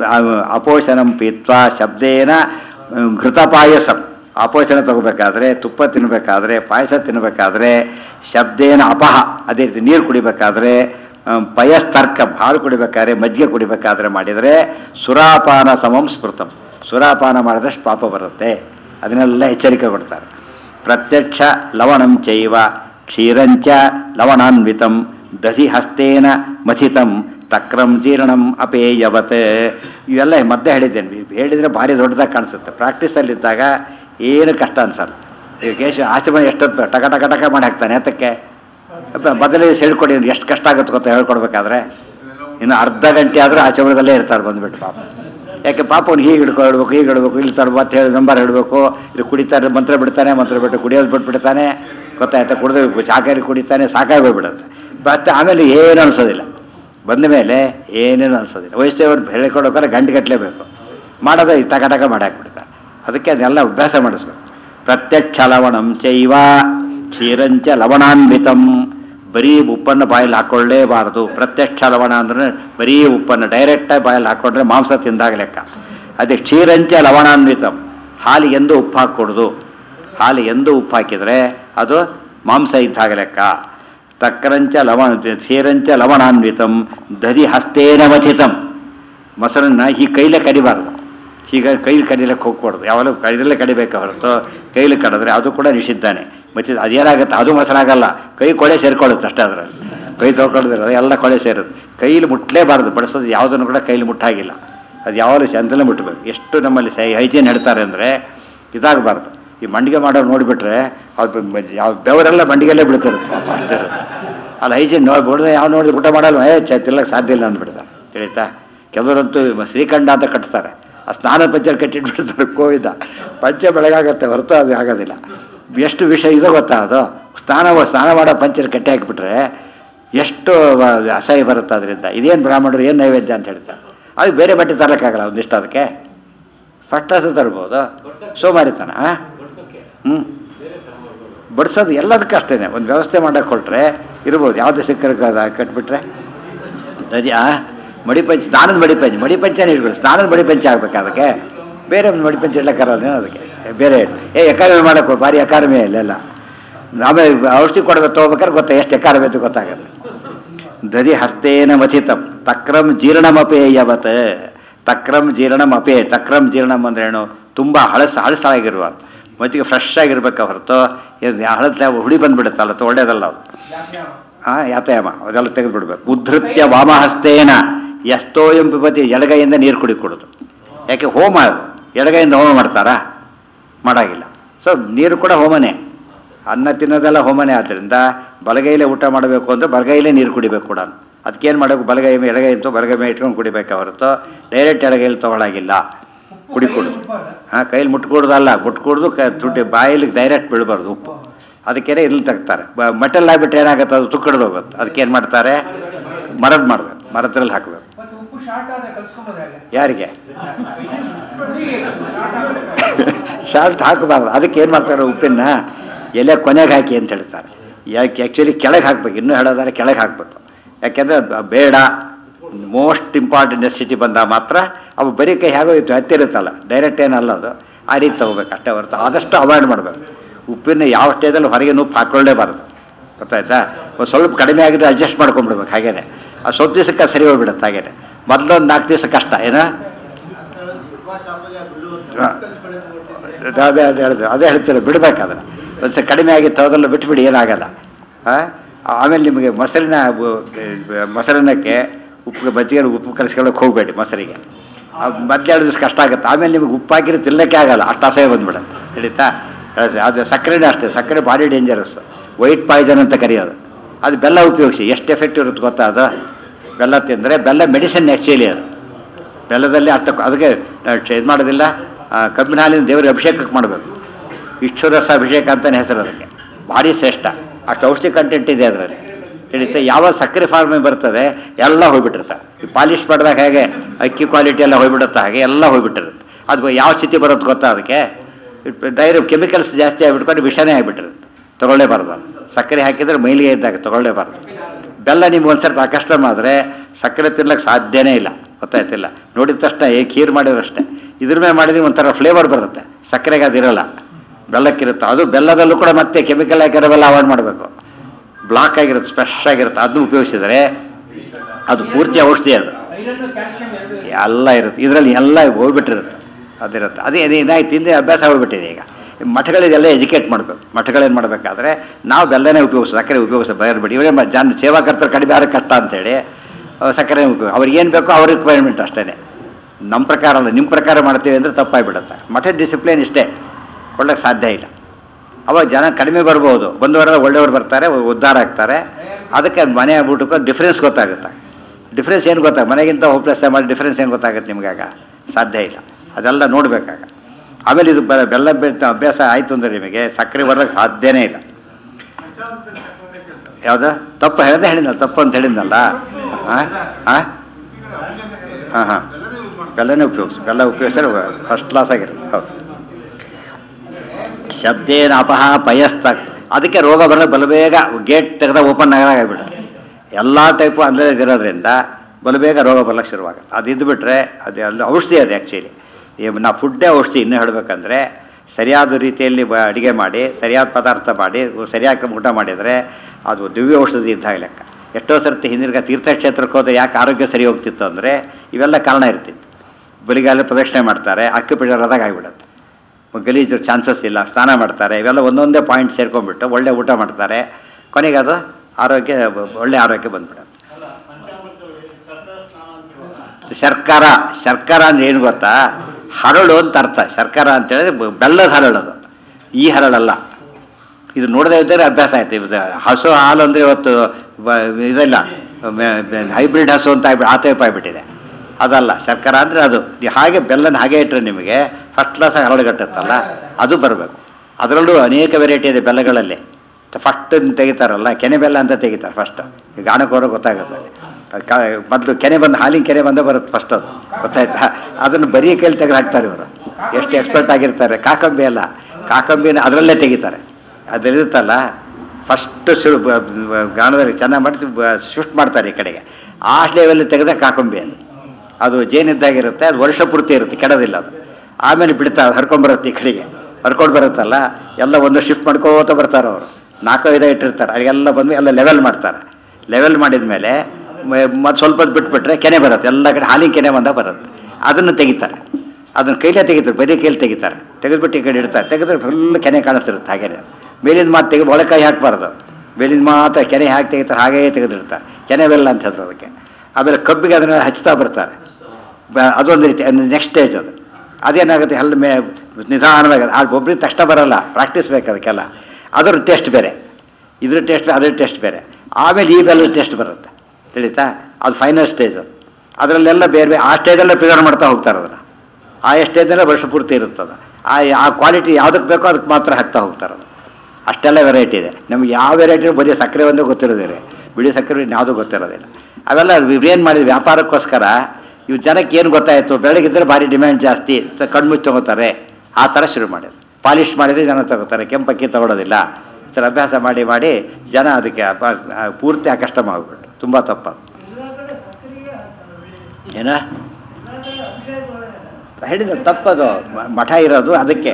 ಅಪೋಷಣಂ ಪೀತ್ವಾ ಶಬ್ದೇನ ಘೃತ ಪಾಯಸಂ. ಅಪೋಷಣ ತಗೋಬೇಕಾದ್ರೆ, ತುಪ್ಪ ತಿನ್ನಬೇಕಾದ್ರೆ, ಪಾಯಸ ತಿನ್ನಬೇಕಾದ್ರೆ, ಶಬ್ದೇನ ಅಪಹ, ಅದೇ ರೀತಿ ನೀರು ಕುಡಿಬೇಕಾದ್ರೆ, ಪಯಸ್ತರ್ಕಂ ಹಾಲು ಕುಡಿಬೇಕಾದ್ರೆ, ಮಜ್ಜಿಗೆ ಕುಡಿಬೇಕಾದ್ರೆ ಮಾಡಿದರೆ ಸುರಾಪಾನ ಸಮಂ ಸ್ಮೃತಂ. ಸುರಾಪಾನ ಮಾಡಿದಷ್ಟು ಪಾಪ ಬರುತ್ತೆ. ಅದನ್ನೆಲ್ಲ ಎಚ್ಚರಿಕೆ ಕೊಡ್ತಾರೆ. ಪ್ರತ್ಯಕ್ಷ ಲವಣಂ ಚೈವ ಕ್ಷೀರಂಚ ಲವಣಾನ್ವಿತಂ ದಧಿ ಹಸ್ತೇನ ಮಥಿತಂ ತಕ್ರಂ ಜೀರ್ಣಂ ಅಪೇಯವತ್. ಇವೆಲ್ಲ ಮಧ್ಯೆ ಹೇಳಿದ್ದೇನೆ. ಹೇಳಿದರೆ ಭಾರಿ ದೊಡ್ಡದಾಗಿ ಕಾಣಿಸುತ್ತೆ. ಪ್ರಾಕ್ಟೀಸಲ್ಲಿದ್ದಾಗ ಏನು ಕಷ್ಟ ಅನ್ಸಲ್ಲ. ಈಗ ಕೇಶ ಆಚಮನೆ ಎಷ್ಟೊತ್ತು ಟಕ ಟಕ ಟಕ ಮಾಡಿ ಹಾಕ್ತಾನೆ. ಅದಕ್ಕೆ ಬದಲಿಗೆ ಹೇಳ್ಕೊಡಿ, ಎಷ್ಟು ಕಷ್ಟ ಆಗುತ್ತೆ ಗೊತ್ತಾ ಹೇಳ್ಕೊಡ್ಬೇಕಾದ್ರೆ. ಇನ್ನು ಅರ್ಧ ಗಂಟೆ ಆದರೂ ಆಚಮನದಲ್ಲೇ ಇರ್ತಾರೆ ಬಂದುಬಿಟ್ಟು ಪಾಪ. ಯಾಕೆ ಪಾಪ ಅವ್ನು ಹೀಗೆ ಹಿಡ್ಕೊಳ್ಬೇಕು, ಹೀಗೆ ಇಡಬೇಕು, ಇಲ್ಲಿ ತರ ಮತ್ತೆ ಹೇಳಿ ನಂಬರ್ ಹೇಳಬೇಕು, ಇಲ್ಲಿ ಕುಡಿತಾರೆ, ಮಂತ್ರ ಬಿಡ್ತಾನೆ, ಮಂತ್ರ ಬಿಟ್ಟು ಕುಡಿಯೋದು ಬಿಟ್ಬಿಡ್ತಾನೆ, ಗೊತ್ತಾಯ್ತಾ? ಕುಡಿದು ಸಾಕಾರಿ ಕುಡಿತಾನೆ, ಸಾಕಾಗಿ ಹೋಗ್ಬಿಡುತ್ತೆ. ಮತ್ತೆ ಆಮೇಲೆ ಏನು ಅನಿಸೋದಿಲ್ಲ. ಬಂದ ಮೇಲೆ ಏನೇನು ಅನಿಸೋದಿಲ್ಲ. ವಯಸ್ಸೇವರು ಹೇಳಿಕೊಡೋಕ್ಕಾರೆ ಗಂಟೆ ಗಟ್ಟಲೇಬೇಕು. ಮಾಡೋದು ಟಕ ಟಕ ಮಾಡಿ ಹಾಕ್ಬಿಡ್ತಾರೆ. ಅದಕ್ಕೆ ಅದನ್ನೆಲ್ಲ ಅಭ್ಯಾಸ ಮಾಡಿಸ್ಬೇಕು. ಪ್ರತ್ಯಕ್ಷ ಲವಣಂ ಚೈವ ಕ್ಷೀರಂಚ ಲವಣಾನ್ವಿತಂ. ಬರೀ ಉಪ್ಪನ್ನು ಬಾಯಲ್ಲಿ ಹಾಕ್ಕೊಳ್ಳೇಬಾರದು. ಪ್ರತ್ಯಕ್ಷ ಲವಣ ಅಂದ್ರೆ ಬರೀ ಉಪ್ಪನ್ನು ಡೈರೆಕ್ಟಾಗಿ ಬಾಯಲ್ಲಿ ಹಾಕ್ಕೊಂಡ್ರೆ ಮಾಂಸ ತಿಂದಾಗ ಲೆಕ್ಕ. ಅದೇ ಕ್ಷೀರಂಚ ಲವಣಾನ್ವಿತಂ, ಹಾಲಿಗೆ ಎಂದು ಉಪ್ಪು ಹಾಕ್ಕೊಡ್ದು. ಹಾಲಿಗೆ ಎಂದು ಉಪ್ಪು ಹಾಕಿದರೆ ಅದು ಮಾಂಸ ಇದ್ದಾಗ ಲೆಕ್ಕ. ತಕ್ರಂಚ ಲವಣ ಕ್ಷೀರಂಚ ಲವಣಾನ್ವಿತಂ ದಧಿ ಹಸ್ತೇನ ಮಥಿತಂ. ಮೊಸರನ್ನ ಈ ಕೈಲೇ ಕಡಿಬಾರ್ದು, ಹೀಗಾಗಿ ಕೈಲಿ ಕಡಿಲಿಕ್ಕೆ ಹೋಗ್ಕೊಡ್ದು, ಯಾವಾಗಲೂ ಕೈದಲ್ಲೇ ಕಡಿಬೇಕು ಹೊರತು ಕೈಲಿ ಕಡಿದ್ರೆ ಅದು ಕೂಡ ನಿಷಿದ್ಧಾನೆ. ಮತ್ತು ಅದೇನಾಗುತ್ತೆ, ಅದು ಮೊಸರಾಗಲ್ಲ, ಕೈ ಕೊಳೆ ಸೇರ್ಕೊಳ್ಳುತ್ತೆ ಅಷ್ಟೇ. ಅದರಲ್ಲಿ ಕೈ ತೊಳ್ಕೊಳ್ಳೋದಿಲ್ಲ, ಎಲ್ಲ ಕೊಳೆ ಸೇರುತ್ತೆ. ಕೈಲಿ ಮುಟ್ಟಲೇಬಾರ್ದು, ಬಡಿಸೋದು ಯಾವುದನ್ನು ಕೂಡ ಕೈಲಿ ಮುಟ್ಟಾಗಿಲ್ಲ. ಅದು ಯಾವಾಗಲೂ ಚಂದಲ್ಲೇ ಮುಟ್ಟಬೇಕು. ಎಷ್ಟು ನಮ್ಮಲ್ಲಿ ಸೈ ಹೈಜೀನ್ ಹೇಳ್ತಾರೆ ಅಂದರೆ ಇದಾಗಬಾರ್ದು. ಈ ಮಂಡಿಗೆ ಮಾಡೋರು ನೋಡಿಬಿಟ್ರೆ ಅದು ಯಾವ ಬೆವರೆಲ್ಲ ಮಂಡಿಗೆಲ್ಲೇ ಬಿಡ್ತಿರುತ್ತೆ ಇರುತ್ತೆ. ಅಲ್ಲಿ ಹೈಜೀನ್ ನೋಡಿ ಬಿಡದೆ ಯಾವ ನೋಡಿದ್ರೆ ಊಟ ಮಾಡಲ್ಲ, ಏ ಚ ತಿನ್ನಕ್ಕೆ ಸಾಧ್ಯ ಇಲ್ಲ ಅಂದ್ಬಿಡ್ತಾರೆ. ತಿಳಿತಾ? ಕೆಲವರಂತೂ ಶ್ರೀಖಂಡ ಅಂತ ಕಟ್ತಾರೆ, ಆ ಸ್ನಾನ ಪಂಚಲ್ಲಿ ಕಟ್ಟಿಟ್ಬಿಡ್ತಾರೆ. ಕೋವಿದ ಪಂಚೆ ಬೆಳಗಾಗತ್ತೆ ಹೊರತು ಅದು ಆಗೋದಿಲ್ಲ. ಎಷ್ಟು ವಿಷಯ ಇದೋ ಗೊತ್ತಾ, ಅದು ಸ್ನಾನ ಸ್ನಾನ ಮಾಡೋ ಪಂಚಲ್ಲಿ ಕಟ್ಟಿ ಹಾಕಿಬಿಟ್ರೆ ಎಷ್ಟು ಅಸಹ್ಯ ಬರುತ್ತೆ ಅದರಿಂದ. ಇದೇನು ಬ್ರಾಹ್ಮಣರು ಏನು ನೈವೇದ್ಯ ಅಂತ ಹೇಳ್ತಾರೆ. ಅದು ಬೇರೆ ಬಟ್ಟೆ ತರಲಿಕ್ಕಾಗಲ್ಲ ಒಂದಿಷ್ಟು, ಅದಕ್ಕೆ ಫಸ್ಟಾಸು ತರ್ಬೋದು. ಸೋಮಾರಿತನ ಹ್ಞೂ ಬಡಿಸೋದು ಎಲ್ಲದಕ್ಕೂ ಅಷ್ಟೇ. ಒಂದು ವ್ಯವಸ್ಥೆ ಮಾಡೋಕ್ಕೆ ಹೊರಟ್ರೆ ಇರ್ಬೋದು, ಯಾವುದೇ ಸಿಕ್ಕರೆ ಕಟ್ಬಿಟ್ರೆ ಅದೇ ಮಡಿಪಂಚ, ಸ್ನಾನದ ಮಡಿಪಂಚ ಮಡಿಪಂಚನೇ ಇಟ್ಬಿಡಿ. ಸ್ನಾನದ ಮಡಿಪಂಚೆ ಆಗ್ಬೇಕು, ಅದಕ್ಕೆ ಬೇರೆ ಒಂದು ಮಡಿಪಂಚೆ ಇಡ್ಲಕ್ಕಾರಲ್ಲ ಅದಕ್ಕೆ ಬೇರೆ. ಏ ಎಕಾರಮಿ ಮಾಡೋಕ್ಕೆ ಭಾರಿ ಎಕಾರಮಿ ಅಲ್ಲೆಲ್ಲ. ಆಮೇಲೆ ಔಷಧಿ ಕೊಡಬೇಕು ತೊಗೋಬೇಕಾದ್ರೆ ಗೊತ್ತಾ ಎಷ್ಟು ಎಕಾರಮಿ ಅಂತ ಗೊತ್ತಾಗುತ್ತೆ. ದಧಿ ಹಸ್ತೇನ ಮಥಿತಂ ತಕ್ರಂ ಜೀರ್ಣಮಪೇಯವತ್. ತಕ್ರಂ ಜೀರ್ಣಂ ಅಪೇ. ತಕ್ರಂ ಜೀರ್ಣಂ ಅಂದ್ರೆ ಏನು, ತುಂಬ ಹಳಸ ಹಳಸಾಗಿರುವ ಮತ್ತಿಗೆ ಫ್ರೆಶ್ ಆಗಿರ್ಬೇಕು ಹೊರತು ಹಳದ ಹುಡಿ ಬಂದುಬಿಡುತ್ತಲ್ಲ, ಒಳ್ಳೇದಲ್ಲ ಅದು. ಹಾಂ ಯಾತಯಾಮ ಅದೆಲ್ಲ ತೆಗೆದುಬಿಡ್ಬೇಕು. ಉದ್ಧತ್ಯ ವಾಮಹಸ್ತೇನ ಎಸ್ತೋಯಂ ಪಿಬತಿ. ಎಡಗೈಯಿಂದ ನೀರು ಕುಡಿ ಕೊಡೋದು. ಯಾಕೆ ಹೋಮ ಅದು, ಎಡಗೈಯಿಂದ ಹೋಮ ಮಾಡ್ತಾರಾ? ಮಾಡೋಂಗಿಲ್ಲ. ಸೊ ನೀರು ಕೂಡ ಹೋಮನೇ, ಅನ್ನ ತಿನ್ನೋದೆಲ್ಲ ಹೋಮನೇ. ಆದ್ದರಿಂದ ಬಲಗೈಲೇ ಊಟ ಮಾಡಬೇಕು ಅಂದರೆ ಬಲಗೈಲೇ ನೀರು ಕುಡಿಬೇಕು ಕೂಡ. ಅದಕ್ಕೇನು ಮಾಡಬೇಕು, ಬಲಗೈ ಎಡಗೈ ಅಂತೂ ಬಲಗೈ ಮೇ ಇಟ್ಕೊಂಡು ಕುಡಿಬೇಕು ಹೊರತು ಡೈರೆಕ್ಟ್ ಎಡಗೈಲಿ ತೊಗೊಳಾಗಿಲ್ಲ. ಕುಡಿಕೊಡೋದು ಹಾಂ, ಕೈಲಿ ಮುಟ್ಕೊಡೋದಲ್ಲ, ಮುಟ್ಕೊಡ್ದು ಕ ತುಟ್ಟಿ ಬಾಯಿಲಿಗೆ ಡೈರೆಕ್ಟ್ ಬೀಳಬಾರ್ದು ಉಪ್ಪು. ಅದಕ್ಕೇನೆ ಇಲ್ಲಿ ತೆಗ್ತಾರೆ. ಮೆಟಲ್ ಆಗಿಬಿಟ್ರೆ ಏನಾಗುತ್ತೆ, ಅದು ತುಕ್ಕಡ್ದು ಹೋಗುತ್ತೆ. ಅದಕ್ಕೇನು ಮಾಡ್ತಾರೆ, ಮರದ ಮಾಡಬೇಕು, ಮರದ್ರಲ್ಲಿ ಹಾಕಬೇಕು. ಯಾರಿಗೆ ಶಾರ್ಟ್ ಹಾಕಬಾರ್ದು. ಅದಕ್ಕೆ ಏನು ಮಾಡ್ತಾರೆ, ಉಪ್ಪಿನ ಎಲೆ ಕೊನೆಗೆ ಹಾಕಿ ಅಂತ ಹೇಳ್ತಾರೆ. ಯಾಕೆ ಆ್ಯಕ್ಚುಲಿ ಕೆಳಗೆ ಹಾಕ್ಬೇಕು, ಇನ್ನೂ ಹೇಳೋದಾದ್ರೆ ಕೆಳಗೆ ಹಾಕ್ಬೇಕು. ಯಾಕೆಂದರೆ ಬೇಡ, ಮೋಸ್ಟ್ ಇಂಪಾರ್ಟೆಂಟ್ ನೆಸಿಟಿ ಬಂದಾಗ ಮಾತ್ರ ಅವು ಬರೀ ಕೈ ಹೇಗೋ ಇತ್ತು ಹತ್ತಿರುತ್ತಲ್ಲ, ಡೈರೆಕ್ಟ್ ಏನಲ್ಲ ಅದು, ಆ ರೀತಿ ತೊಗೋಬೇಕು ಅಷ್ಟೇ ಹೊರತು ಆದಷ್ಟು ಅವಾಯ್ಡ್ ಮಾಡಬೇಕು. ಉಪ್ಪಿನ ಯಾವ ಸ್ಟೇಜಲ್ಲಿ ಹೊರಗೆ ಉಪ್ಪು ಹಾಕ್ಕೊಳ್ಳೇಬಾರ್ದು, ಗೊತ್ತಾಯ್ತಾ? ಒಂದು ಸ್ವಲ್ಪ ಕಡಿಮೆ ಆಗಿದ್ರೆ ಅಡ್ಜಸ್ಟ್ ಮಾಡ್ಕೊಂಡ್ಬಿಡ್ಬೇಕು. ಹಾಗೇನೆ ಆ ಸ್ವಲ್ಪ ದಿವಸಕ್ಕೆ ಸರಿ ಹೋಗ್ಬಿಡುತ್ತೆ. ಹಾಗೇನೆ ಮೊದಲೊಂದು ನಾಲ್ಕು ದಿವಸ ಕಷ್ಟ ಏನೋ ಅದೇ ಅದೇ ಹೇಳಿದ್ರು ಅದೇ ಹೇಳ್ತೀರ ಬಿಡ್ಬೇಕು. ಅದನ್ನು ಒಂದ್ಸಲ ಕಡಿಮೆ ಆಗಿತ್ತು ಅದೆಲ್ಲ ಬಿಟ್ಬಿಡಿ, ಏನಾಗಲ್ಲ. ಹಾಂ ಆಮೇಲೆ ನಿಮಗೆ ಮೊಸರಿನ ಮೊಸರಿನಕ್ಕೆ ಉಪ್ಪು ಬಜ್ಜಿಗೆ ಉಪ್ಪು ಕಲಿಸ್ಕೊಳ್ಳೋಕೆ ಹೋಗಬೇಡಿ ಮೊಸರಿಗೆ. ಮೊದಲೆರಡು ದಿವಸ ಕಷ್ಟ ಆಗುತ್ತೆ. ಆಮೇಲೆ ನಿಮಗೆ ಉಪ್ಪು ಹಾಕಿರೋ ತಿನ್ನಕ್ಕೆ ಆಗಲ್ಲ, ಅಷ್ಟು ಅಸಹ್ಯ ಬಂದ್ಬಿಡುತ್ತೆ. ಹಿಡಿತಾ? ಅದು ಸಕ್ಕರೆನೇ ಅಷ್ಟೇ, ಸಕ್ಕರೆ ಭಾರಿ ಡೇಂಜರಸ್, ವೈಟ್ ಪಾಯ್ಸನ್ ಅಂತ ಕರೆಯೋದು. ಅದು ಬೆಲ್ಲ ಉಪಯೋಗಿಸಿ ಎಷ್ಟು ಎಫೆಕ್ಟಿವ್ ಇರುತ್ತೆ ಗೊತ್ತಾ? ಅದು ಬೆಲ್ಲ ತಿಂದರೆ, ಬೆಲ್ಲ ಮೆಡಿಸಿನ್ ಆ್ಯಕ್ಚುಲಿ. ಅದು ಬೆಲ್ಲದಲ್ಲಿ ಅರ್ಥ ಅದಕ್ಕೆ ಇದು ಮಾಡೋದಿಲ್ಲ. ಕಬ್ಬಿನ ಹಾಲಿನ ದೇವರಿಗೆ ಅಭಿಷೇಕಕ್ಕೆ ಮಾಡಬೇಕು. ಇಕ್ಷುರಸ ಅಭಿಷೇಕ ಅಂತಲೇ ಹೆಸರು ಅದಕ್ಕೆ. ಭಾರಿ ಶ್ರೇಷ್ಠ, ಅಷ್ಟು ಔಷಧಿ ಕಂಟೆಂಟ್ ಇದೆ ಅದರಲ್ಲಿ. ತಿಳಿಯುತ್ತೆ? ಯಾವ ಸಕ್ಕರೆ ಫಾರ್ಮಿಗೆ ಬರ್ತದೆ ಎಲ್ಲ ಹೋಗ್ಬಿಟ್ಟಿರ್ತಾರೆ. ಈ ಪಾಲಿಶ್ ಮಾಡಿದಾಗ ಹೇಗೆ ಅಕ್ಕಿ ಕ್ವಾಲಿಟಿ ಎಲ್ಲ ಹೋಗ್ಬಿಡುತ್ತೆ, ಹಾಗೆ ಎಲ್ಲ ಹೋಗ್ಬಿಟ್ಟಿರುತ್ತೆ. ಅದು ಯಾವ ಸ್ಥಿತಿ ಬರುತ್ತೆ ಗೊತ್ತಾ? ಅದಕ್ಕೆ ಡೈರೆಕ್ಟ್ ಕೆಮಿಕಲ್ಸ್ ಜಾಸ್ತಿ ಆಗಿಬಿಟ್ಕೊಂಡು ವಿಷನೇ ಆಗಿಬಿಟ್ಟಿರುತ್ತೆ. ತೊಗೊಳ್ಳೇಬಾರ್ದು. ಸಕ್ಕರೆ ಹಾಕಿದರೆ ಮೈಲಿಗೆ ಇದ್ದಾಗ ತೊಗೊಳ್ಳೇಬಾರ್ದು. ಬೆಲ್ಲ ನಿಮ್ಗೆ ಒಂದು ಸರ್ತಿ ಕಸ್ಟಮ್ ಆದರೆ ಸಕ್ಕರೆ ತಿನ್ಲಿಕ್ಕೆ ಸಾಧ್ಯನೇ ಇಲ್ಲ, ಗೊತ್ತಾಯ್ತಿಲ್ಲ? ನೋಡಿದ ತಕ್ಷಣ ಏ ಖೀರ್ ಮಾಡಿದ್ರು ಅಷ್ಟೇ, ಇದ್ರ ಮೇಲೆ ಮಾಡಿದ್ರೆ ಒಂಥರ ಫ್ಲೇವರ್ ಬರುತ್ತೆ, ಸಕ್ಕರೆಗೆ ಅದಿರಲ್ಲ, ಬೆಲ್ಲಕ್ಕಿರುತ್ತೆ. ಅದು ಬೆಲ್ಲದಲ್ಲೂ ಕೂಡ ಮತ್ತೆ ಕೆಮಿಕಲ್ ಹಾಕಿರೋ ಬೆಲ್ಲ ಅವಾಯ್ಡ್ ಮಾಡಬೇಕು. ಬ್ಲಾಕ್ ಆಗಿರುತ್ತೆ, ಫ್ರೆಶ್ ಆಗಿರುತ್ತೆ, ಅದನ್ನು ಉಪಯೋಗಿಸಿದರೆ ಅದು ಪೂರ್ತಿ ಔಷಧಿ. ಅದು ಎಲ್ಲ ಇರುತ್ತೆ ಇದರಲ್ಲಿ, ಎಲ್ಲ ಹೋಗ್ಬಿಟ್ಟಿರುತ್ತೆ, ಅದಿರುತ್ತೆ. ಅದೇ ಅದೇ ಇದಾಯ್ತು, ಹಿಂದೆ ಅಭ್ಯಾಸ ಹೋಗ್ಬಿಟ್ಟಿದೆ. ಈಗ ಮಠಗಳಿಗೆಲ್ಲ ಎಜುಕೇಟ್ ಮಾಡಬೇಕು. ಮಠಗಳೇನು ಮಾಡಬೇಕಾದ್ರೆ ನಾವು ಬೆಲ್ಲನೇ ಉಪಯೋಗಿಸೋದು, ಸಕ್ಕರೆ ಉಪಯೋಗಿಸೋ ಬಯರ್ಬೇಡಿ. ಇವರೇ ಜನ ಸೇವಾಕರ್ತರು ಕಡಿಮೆ ಆದ್ರೆ ಕಷ್ಟ ಅಂತೇಳಿ ಸಕ್ಕರೆ ಉಪಯೋಗ, ಅವ್ರಿಗೆ ಏನು ಬೇಕೋ ಅವ್ರ ರಿಕ್ವೈರ್ಮೆಂಟ್ ಅಷ್ಟೇ. ನಮ್ಮ ಪ್ರಕಾರ ಅಲ್ಲ, ನಿಮ್ಮ ಪ್ರಕಾರ ಮಾಡ್ತೀವಿ ಅಂದರೆ ತಪ್ಪಾಗಿಬಿಡುತ್ತೆ. ಮಠದ ಡಿಸಿಪ್ಲಿನ್ ಇಷ್ಟೇ, ಕೊಡೋಕ್ಕೆ ಸಾಧ್ಯ ಇಲ್ಲ. ಅವಾಗ ಜನ ಕಡಿಮೆ ಬರ್ಬೋದು, ಬಂದವರೆಲ್ಲ ಒಳ್ಳೆಯವ್ರು ಬರ್ತಾರೆ, ಉದ್ಧಾರ ಆಗ್ತಾರೆ. ಅದಕ್ಕೆ ಮನೆ ಊಟಕ್ಕೂ ಡಿಫ್ರೆನ್ಸ್ ಗೊತ್ತಾಗುತ್ತೆ. ಡಿಫ್ರೆನ್ಸ್ ಏನು ಗೊತ್ತಾಗ, ಮನೆಗಿಂತ ಹೋಪ್ಲೆಸ್ ಮಾಡಿ ಡಿಫ್ರೆನ್ಸ್ ಏನು ಗೊತ್ತಾಗುತ್ತೆ ನಿಮಗಾಗ? ಸಾಧ್ಯ ಇಲ್ಲ. ಅದೆಲ್ಲ ನೋಡಬೇಕಾಗ. ಆಮೇಲೆ ಇದು ಬ ಬೆಲ್ಲ ಬೆಟ್ಟ ಅಭ್ಯಾಸ ಆಯಿತು ಅಂದರೆ ನಿಮಗೆ ಸಕ್ಕರೆ ಬರೋಕ್ಕೆ ಸಾಧ್ಯನೇ ಇಲ್ಲ. ಯಾವುದು ತಪ್ಪು ಹೇಳ್ದೆ ಹೇಳಿದ್ನಲ್ಲ, ತಪ್ಪು ಅಂತ ಹೇಳಿದ್ನಲ್ಲ. ಹಾಂ ಹಾಂ ಹಾಂ ಹಾಂ ಬೆಲ್ಲನೇ ಉಪಯೋಗಿಸು, ಬೆಲ್ಲ ಉಪಯೋಗಿಸಿದ್ರೆ ಫಸ್ಟ್ ಕ್ಲಾಸ್ ಆಗಿರುತ್ತೆ. ಹೌದು. ಶಬ್ದೇನ ಅಪಹ ಪಯಸ್ತ. ಅದಕ್ಕೆ ರೋಗ ಬರೋದು ಬಲಬೇಗ ಗೇಟ್ ತೆಗೆದ ಓಪನ್ ಆಗಿಬಿಡುತ್ತೆ. ಎಲ್ಲ ಟೈಪು ಅಂದರೆ ಇರೋದ್ರಿಂದ ಬಲಬೇಗ ರೋಗ ಬರ್ಲಿಕ್ಕೆ ಶುರುವಾಗುತ್ತೆ. ಅದು ಇದ್ದುಬಿಟ್ರೆ ಅದು ಅಲ್ಲಿ ಔಷಧಿ. ಅದು ಆ್ಯಕ್ಚುಲಿ ನಾವು ಫುಡ್ಡೇ ಔಷಧಿ. ಇನ್ನೂ ಹೇಳಬೇಕಂದ್ರೆ ಸರಿಯಾದ ರೀತಿಯಲ್ಲಿ ಬ ಅಡುಗೆ ಮಾಡಿ ಸರಿಯಾದ ಪದಾರ್ಥ ಮಾಡಿ ಸರಿಯಾಗಿ ಊಟ ಮಾಡಿದರೆ ಅದು ದಿವ್ಯ ಔಷಧಿ ಇದ್ದಾಗ ಲೆಕ್ಕ. ಎಷ್ಟೋ ಸರ್ತಿ ಹಿಂದಿನ ತೀರ್ಥಕ್ಷೇತ್ರಕ್ಕೆ ಹೋದರೆ ಯಾಕೆ ಆರೋಗ್ಯ ಸರಿ ಹೋಗ್ತಿತ್ತು ಅಂದರೆ ಇವೆಲ್ಲ ಕಾರಣ ಇರ್ತಿತ್ತು. ಬಲಿಗಾಲ ಪ್ರದಕ್ಷಿಣೆ ಮಾಡ್ತಾರೆ, ಅಕ್ಯುಪೇಷನ್ ಆದಾಗ ಆಗಿಬಿಡುತ್ತೆ. ಗಲೀಜು ಚಾನ್ಸಸ್ ಇಲ್ಲ, ಸ್ನಾನ ಮಾಡ್ತಾರೆ, ಇವೆಲ್ಲ ಒಂದೊಂದೇ ಪಾಯಿಂಟ್ ಸೇರ್ಕೊಂಡ್ಬಿಟ್ಟು ಒಳ್ಳೆ ಊಟ ಮಾಡ್ತಾರೆ, ಕೊನೆಗೆ ಅದು ಆರೋಗ್ಯ ಒಳ್ಳೆ ಆರೋಗ್ಯ ಬಂದ್ಬಿಡುತ್ತೆ. ಶರ್ಕರ ಶರ್ಕರ ಅಂದರೆ ಏನು ಗೊತ್ತಾ, ಹರಳು ಅಂತ ಅರ್ಥ. ಶರ್ಕರ ಅಂತೇಳಿದ್ರೆ ಬೆಲ್ಲದ ಹರಳದು, ಈ ಹರಳಲ್ಲ. ಇದು ನೋಡದೇ ಇದ್ದರೆ ಅಭ್ಯಾಸ ಆಯ್ತು. ಇದು ಹಸು ಹಾಲು ಅಂದರೆ ಇವತ್ತು ಇದೆಲ್ಲ ಹೈಬ್ರಿಡ್ ಹಸು ಅಂತ ಆಗ್ಬಿಟ್ಟು ಆ ಟೈಪ್ ಆಗಿಬಿಟ್ಟಿದೆ. ಅದಲ್ಲ, ಶರ್ಕರ ಅಂದರೆ ಅದು. ಹಾಗೆ ಬೆಲ್ಲನ ಹಾಗೆ ಇಟ್ಟರೆ ನಿಮಗೆ ಫಸ್ಟ್ ಕ್ಲಾಸ್ ಹರಳುಗಟ್ಟುತ್ತಲ್ಲ, ಅದು ಬರಬೇಕು. ಅದರಲ್ಲೂ ಅನೇಕ ವೆರೈಟಿ ಇದೆ ಬೆಲ್ಲಗಳಲ್ಲಿ. ಫಸ್ಟ್ ತೆಗಿತಾರಲ್ಲ, ಕೆನೆ ಬೆಲ್ಲ ಅಂತ ತೆಗಿತಾರೆ ಫಸ್ಟ್. ಈಗ ಗಾಣಕೋರ ಗೊತ್ತಾಗುತ್ತೆ. ಮೊದಲು ಕೆನೆ ಬಂದು ಹಾಲಿನ ಕೆನೆ ಬಂದೇ ಬರುತ್ತೆ ಫಸ್ಟ್, ಅದು ಗೊತ್ತಾಯ್ತಾ. ಅದನ್ನು ಬರೀ ಕೈಲಿ ತೆಗೆದು ಹಾಕ್ತಾರೆ ಇವರು, ಎಷ್ಟು ಎಕ್ಸ್ಪರ್ಟ್ ಆಗಿರ್ತಾರೆ. ಕಾಕಂಬಿ ಅಲ್ಲ, ಕಾಕಂಬಿನ ಅದರಲ್ಲೇ ತೆಗಿತಾರೆ. ಅದಿರುತ್ತಲ್ಲ ಫಸ್ಟ್ ಶು ಗಾಣದಲ್ಲಿ ಚೆನ್ನಾಗಿ ಮಾಡಿ ಶಿಫ್ಟ್ ಮಾಡ್ತಾರೆ ಈ ಕಡೆಗೆ. ಆ ಲೆವೆಲ್ಲಿ ತೆಗೆದ್ರೆ ಕಾಕಂಬಿ ಅದು. ಅದು ಜೇನಿದ್ದಾಗಿರುತ್ತೆ, ಅದು ವರ್ಷ ಪೂರ್ತಿ ಇರುತ್ತೆ, ಕೆಡೋದಿಲ್ಲ ಅದು. ಆಮೇಲೆ ಬಿಡ್ತಾ ಹರ್ಕೊಂಡ್ಬರುತ್ತೆ ಈ ಕಡೆಗೆ, ಹರ್ಕೊಂಡು ಬರುತ್ತಲ್ಲ, ಎಲ್ಲ ಒಂದು ಶಿಫ್ಟ್ ಮಾಡ್ಕೋತ ಬರ್ತಾರೆ ಅವರು. ನಾಲ್ಕು ಐದು ಇಟ್ಟಿರ್ತಾರೆ, ಅಲ್ಲಿಗೆಲ್ಲ ಬಂದು ಎಲ್ಲ ಲೆವೆಲ್ ಮಾಡ್ತಾರೆ. ಲೆವೆಲ್ ಮಾಡಿದ ಮೇಲೆ ಮತ್ತು ಸ್ವಲ್ಪ ಹೊತ್ತು ಬಿಟ್ಬಿಟ್ರೆ ಕೆನೆ ಬರುತ್ತೆ, ಎಲ್ಲ ಕಡೆ ಹಾಲಿನ ಕೆನೆ ಬಂದಾಗ ಬರುತ್ತೆ. ಅದನ್ನು ತೆಗಿತಾರೆ, ಅದನ್ನು ಕೈಲೇ ತೆಗಿತಾರೆ, ಬರೀ ಕೈಲಿ ತೆಗಿತಾರೆ. ತೆಗೆದ್ಬಿಟ್ಟು ಈ ಕಡೆ ಇಡ್ತಾರೆ, ತೆಗೆದ್ರೆ ಫುಲ್ ಕೆನೆ ಕಾಣಿಸ್ತಿರುತ್ತೆ. ಹಾಗೇನೆ ಮೇಲಿನ ಮಾತು ತೆಗೆದು ಒಳಕಾಯಿ ಹಾಕಬಾರ್ದು, ಮೇಲಿನ ಮಾತ್ರ ಕೆನೆ ಹಾಕಿ ತೆಗಿತಾರೆ, ಹಾಗೇ ತೆಗೆದಿರ್ತಾರೆ. ಕೆನೆ ಬೆಲ್ಲ ಅಂತ ಹೆಸರು ಅದಕ್ಕೆ. ಆಮೇಲೆ ಕಬ್ಬಿಗೆ ಅದನ್ನು ಹಚ್ತಾ ಬರ್ತಾರೆ, ಅದೊಂದು ರೀತಿ ನೆಕ್ಸ್ಟ್ ಸ್ಟೇಜ್ ಅದು. ಅದೇನಾಗುತ್ತೆ, ಹಲ್ಲು ಮೇ ನಿಧಾನವಾಗಿ ಆ ಒಬ್ಬರಿಗೆ ತಕ್ಷಣ ಬರೋಲ್ಲ, ಪ್ರಾಕ್ಟೀಸ್ ಬೇಕು ಅದಕ್ಕೆಲ್ಲ. ಅದರ ಟೇಸ್ಟ್ ಬೇರೆ, ಇದ್ರ ಟೇಸ್ಟ್ ಅದ್ರ ಟೇಸ್ಟ್ ಬೇರೆ. ಆಮೇಲೆ ಈ ಬೆಲ್ಲದ ಟೇಸ್ಟ್ ಬರುತ್ತೆ, ತಿಳಿತಾ. ಅದು ಫೈನಲ್ ಸ್ಟೇಜು. ಅದರಲ್ಲೆಲ್ಲ ಬೇರೆ ಬೇರೆ ಆ ಸ್ಟೇಜಲ್ಲೇ ಪ್ರಿಸರ್ವ್ ಮಾಡ್ತಾ ಹೋಗ್ತಾರೆ ಅದನ್ನು. ಆ ಸ್ಟೇಜಲ್ಲೇ ವರ್ಷ ಪೂರ್ತಿ ಇರುತ್ತದೆ. ಆ ಆ ಕ್ವಾಲಿಟಿ ಯಾವುದಕ್ಕೆ ಬೇಕೋ ಅದಕ್ಕೆ ಮಾತ್ರ ಹಾಕ್ತಾ ಹೋಗ್ತಾರೆ ಅದು. ಅಷ್ಟೆಲ್ಲ ವೆರೈಟಿ ಇದೆ. ನಮ್ಗೆ ಯಾವ ವೆರೈಟಿ ಬರೀ ಸಕ್ಕರೆ ಒಂದೇ ಗೊತ್ತಿರೋದಿಲ್ಲ, ಬಿಳಿ ಸಕ್ಕರೆ ಯಾವುದೂ ಗೊತ್ತಿರೋದಿಲ್ಲ. ಅವೆಲ್ಲ ಏನು ಮಾಡಿದ್ವಿ ವ್ಯಾಪಾರಕ್ಕೋಸ್ಕರ. ಇವು ಜನಕ್ಕೆ ಏನು ಗೊತ್ತಾಯಿತು, ಬೆಳಗಿದ್ದರೆ ಭಾರಿ ಡಿಮ್ಯಾಂಡ್ ಜಾಸ್ತಿ, ಕಣ್ಮುಚ್ಚಿ ತೊಗೋತಾರೆ. ಆ ಥರ ಶುರು ಮಾಡಿದ್ರು. ಪಾಲಿಶ್ ಮಾಡಿದರೆ ಜನ ತಗೋತಾರೆ, ಕೆಂಪಕ್ಕಿ ತಗೊಳ್ಳೋದಿಲ್ಲ. ಈ ಥರ ಅಭ್ಯಾಸ ಮಾಡಿ ಮಾಡಿ ಜನ ಅದಕ್ಕೆ ಪೂರ್ತಿ ಅಕಷ್ಟ ಮಾಡಿಬಿಟ್ಟು ತುಂಬ ತಪ್ಪದು. ಏನ ಹೇಳಿದ ತಪ್ಪದು. ಮಠ ಇರೋದು ಅದಕ್ಕೆ.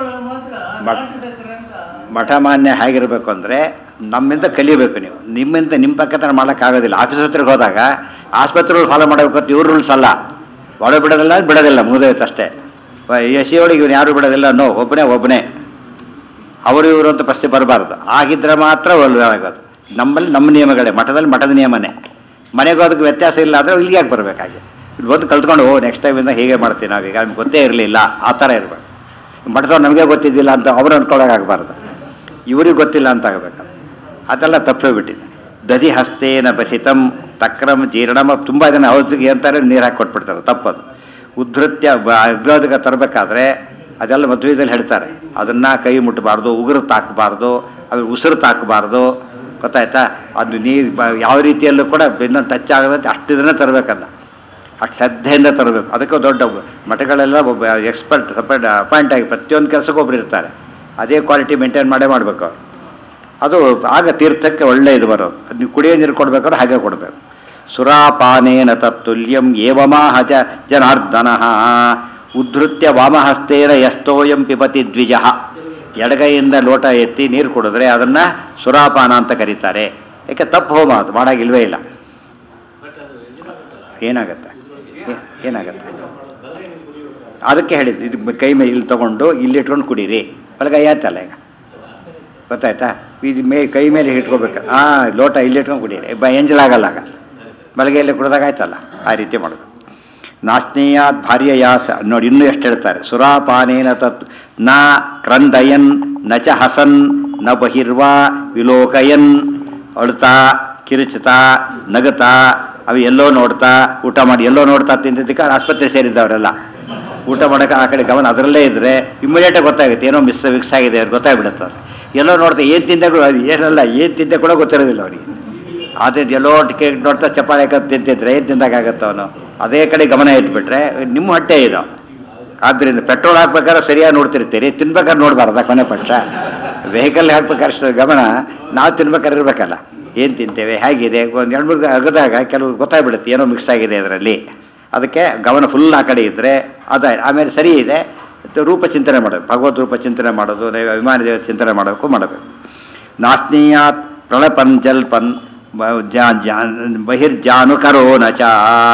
ಮಠ ಮಾನ್ಯ ಹೇಗಿರಬೇಕು ಅಂದರೆ ನಮ್ಮಿಂದ ಕಲಿಬೇಕು. ನೀವು ನಿಮ್ಮಿಂದ ನಿಮ್ಮ ಪಕ್ಕ ಮಾಡೋಕ್ಕಾಗೋದಿಲ್ಲ. ಆಫೀಸ್ ಹತ್ರಕ್ಕೆ ಹೋದಾಗ ಆಸ್ಪತ್ರೆಗಳು ಫಾಲೋ ಮಾಡಬೇಕು ಅಂತ ಇವ್ರ ರೂಲ್ಸ್ ಅಲ್ಲ. ಒಳಗೆ ಬಿಡೋದಿಲ್ಲ, ಬಿಡೋದಿಲ್ಲ, ಮುಗಿದೋಯ್ತು ಅಷ್ಟೇ. ಎಸ್ ಸಿ ಒಳಗೆ ಇವನು ಯಾರು ಬಿಡೋದಿಲ್ಲ, ನೋ ಒಬ್ಬನೇ ಒಬ್ಬನೇ ಅವರು ಇವರು ಅಂತ ಪ್ರಶ್ನೆ ಬರಬಾರ್ದು. ಆಗಿದ್ರೆ ಮಾತ್ರ ಒಳ್ಳೆದಾಗೋದು. ನಮ್ಮಲ್ಲಿ ನಮ್ಮ ನಿಯಮಗಳೇ, ಮಠದಲ್ಲಿ ಮಠದ ನಿಯಮನೇ. ಮನೆಗೂ ಅದಕ್ಕೆ ವ್ಯತ್ಯಾಸ ಇಲ್ಲ ಅಂದರೆ ಇಲ್ಲಿಗೆ ಯಾಕೆ ಬರಬೇಕಾಗಿ ಇಲ್ಲಿ ಬಂದು ಕಲ್ತ್ಕೊಂಡು ಓ ನೆಕ್ಸ್ಟ್ ಟೈಮಿಂದ ಹೀಗೆ ಮಾಡ್ತೀವಿ ನಾವೀಗ, ನಮ್ಗೆ ಗೊತ್ತೇ ಇರಲಿಲ್ಲ ಆ ಥರ ಇರಬೇಕು. ಮಠದವ್ರು ನಮಗೆ ಗೊತ್ತಿದ್ದಿಲ್ಲ ಅಂತ ಅವರು ಅಂದ್ಕೊಳ್ಳೋಕ್ಕಾಗಬಾರ್ದು, ಇವ್ರಿಗೆ ಗೊತ್ತಿಲ್ಲ ಅಂತ ಆಗಬೇಕು. ಅದೆಲ್ಲ ತಪ್ಪೇ ಬಿಟ್ಟಿದೆ. ದಧಿ ಹಸ್ತೇನ ಬಹಿತಂ ತಕ್ರಂ ಜೀರ್ಣಮ ತುಂಬ ಇದನ್ನು ಔಷಧಿಗೆ ಅಂತಾರೆ, ನೀರು ಹಾಕಿ ಕೊಟ್ಬಿಡ್ತಾರೆ. ತಪ್ಪದು. ಉದ್ಧತ್ಯ ಅಗ್ರೋದಕ ತರಬೇಕಾದ್ರೆ ಅದೆಲ್ಲ ಮದುವೆದಲ್ಲಿ ಹೇಳ್ತಾರೆ, ಅದನ್ನು ಕೈ ಮುಟ್ಟಬಾರ್ದು, ಉಗುರು ತಾಕಬಾರ್ದು, ಆಮೇಲೆ ಉಸಿರು ತಾಕಬಾರ್ದು, ಗೊತ್ತಾಯ್ತಾ. ಅದು ನೀರು ಯಾವ ರೀತಿಯಲ್ಲೂ ಕೂಡ ಬೆನ್ನ ಟಚ್ ಆಗದಂತೆ ಅಷ್ಟು ಇದನ್ನೇ ತರಬೇಕಲ್ಲ, ಅಷ್ಟು ಶ್ರದ್ಧೆಯಿಂದ ತರಬೇಕು. ಅದಕ್ಕೆ ದೊಡ್ಡ ಮಠಗಳೆಲ್ಲ ಒಬ್ಬ ಎಕ್ಸ್ಪರ್ಟ್ ಸಪ್ರೇಟ್ ಅಪಾಯಿಂಟ್ ಆಗಿ ಪ್ರತಿಯೊಂದು ಕೆಲಸಕ್ಕೂ ಒಬ್ಬರು ಇರ್ತಾರೆ. ಅದೇ ಕ್ವಾಲಿಟಿ ಮೇಂಟೈನ್ ಮಾಡೇ ಮಾಡಬೇಕು ಅವರು. ಅದು ಆಗ ತೀರ್ಥಕ್ಕೆ ಒಳ್ಳೆ ಇದು ಬರೋದು. ಅದು ನೀವು ಕುಡಿಯೋ ನೀರು ಕೊಡಬೇಕಾದ್ರೆ ಹಾಗೆ ಕೊಡಬೇಕು. ಸುರಾಪಾನೇನ ತತ್ತುಲ್ಯಂ ಏವಮಾಹ ಜ ಜನಾರ್ದನ ಉದ್ಧತ್ಯ ವಾಮಹಸ್ತೇನ ಯಸ್ತೋಯಂ ಪಿಬತಿ ದ್ವಿಜ. ಎಡಗೈಯಿಂದ ಲೋಟ ಎತ್ತಿ ನೀರು ಕುಡಿದ್ರೆ ಅದನ್ನು ಸುರಾಪಾನ ಅಂತ ಕರೀತಾರೆ. ಯಾಕೆ ತಪ್ಪು ಹೋಮ ಅದು ಮಾಡಾಗಿಲ್ವೇ ಇಲ್ಲ. ಏನಾಗತ್ತೆ ಏನಾಗತ್ತೆ ಅದಕ್ಕೆ ಹೇಳಿದ್ದು. ಇದು ಕೈ ಮೇಲೆ ಇಲ್ಲಿ ತೊಗೊಂಡು ಇಲ್ಲಿ ಇಟ್ಕೊಂಡು ಕುಡೀರಿ, ಬಲಗೈ ಆಯ್ತಲ್ಲ ಈಗ, ಗೊತ್ತಾಯ್ತಾ. ಇದು ಮೇ ಕೈ ಮೇಲೆ ಇಟ್ಕೋಬೇಕು. ಹಾಂ, ಲೋಟ ಇಲ್ಲಿ ಇಟ್ಕೊಂಡು ಕುಡೀರಿ, ಬ ಎಂಜಲಾಗಲ್ಲ ಆಗ. ಬಲಗೈಯಲ್ಲಿ ಕುಡಿದಾಗ ಆಯ್ತಲ್ಲ, ಆ ರೀತಿ ಮಾಡೋದು. ನಾಸ್ನೇಯಾತ್ ಭಾರ್ಯ ಯಾಸ ನೋಡಿ ಇನ್ನೂ ಎಷ್ಟು ಹೇಳ್ತಾರೆ. ಸುರಾಪಾನೇನ ತತ್ ನ ಕ್ರಂದಯನ್ ನ ಚ ಹಸನ್ ನ ಬಹಿರ್ವಾ ವಿಲೋಕಯನ್. ಅಳ್ತಾ ಕಿರುಚುತ್ತಾ ನಗುತ್ತಾ ಅವು ಎಲ್ಲೋ ನೋಡ್ತಾ ಊಟ ಮಾಡಿ ಎಲ್ಲೋ ನೋಡ್ತಾ ತಿಂದಿದ್ದಕ್ಕೆ ಆಸ್ಪತ್ರೆ ಸೇರಿದ್ದವರೆಲ್ಲ ಊಟ ಮಾಡೋಕೆ ಆ ಕಡೆ ಗಮನ ಅದರಲ್ಲೇ ಇದ್ದರೆ ಇಮ್ಮಿಡಿಯೇಟಾಗಿ ಗೊತ್ತಾಗುತ್ತೆ ಏನೋ ಮಿಸ್ ಮಿಕ್ಸ್ ಆಗಿದೆ ಅವ್ರು ಗೊತ್ತಾಗ್ಬಿಡುತ್ತೆ. ಅವ್ರು ಎಲ್ಲೋ ನೋಡ್ತಾ ಏನು ತಿಂದೆ ಕೂಡ ಏನಲ್ಲ ಏನು ತಿಂದೆ ಕೂಡ ಗೊತ್ತಿರೋದಿಲ್ಲ ಅವರಿಗೆ. ಅದೇ ಎಲ್ಲೋ ಟಿಕೆಟ್ ನೋಡ್ತಾ ಚಪಾತಿ ಹಾಕೋದು ತಿಂತಿದ್ರೆ ಏನು ತಿಂದಾಗತ್ತೆ ಅವನು. ಅದೇ ಕಡೆ ಗಮನ ಇಟ್ಬಿಟ್ರೆ ನಿಮ್ಮ ಹೊಟ್ಟೆ ಇದು. ಆದ್ದರಿಂದ ಪೆಟ್ರೋಲ್ ಹಾಕ್ಬೇಕಾದ್ರೆ ಸರಿಯಾಗಿ ನೋಡ್ತಿರ್ತೀರಿ, ತಿನ್ಬೇಕಾದ್ರೆ ನೋಡಬಾರ್ದ ಕೊನೆ ಪಕ್ಷ. ವೆಹಿಕಲ್ ಹಾಕ್ಬೇಕಾದ್ರೆ ಗಮನ ನಾವು ತಿನ್ಬೇಕಾದ್ರೆ ಇರಬೇಕಲ್ಲ. ಏನು ತಿಂತೇವೆ ಹೇಗಿದೆ ಒಂದು ಎರಡು ಮೂರು ಅಗದಾಗ ಕೆಲವು ಗೊತ್ತಾಗ್ಬಿಡುತ್ತೆ ಏನೋ ಮಿಕ್ಸ್ ಆಗಿದೆ ಅದರಲ್ಲಿ. ಅದಕ್ಕೆ ಗಮನ ಫುಲ್ ಆ ಕಡೆ ಇದ್ದರೆ ಅದ ಆಮೇಲೆ ಸರಿ ಇದೆ. ರೂಪ ಚಿಂತನೆ ಮಾಡೋದು, ಭಗವದ್ ರೂಪ ಚಿಂತನೆ ಮಾಡೋದು, ವಿಮಾನ ದೇವ ಚಿಂತನೆ ಮಾಡೋಕ್ಕೂ ಮಾಡಬೇಕು. ನಾಸ್ನೀಯಾತ್ ಪ್ರಳಪನ್ ಜಲ್ಪನ್ ಬಹಿರ್ಜಾನು ಕರೋ ನ ಚ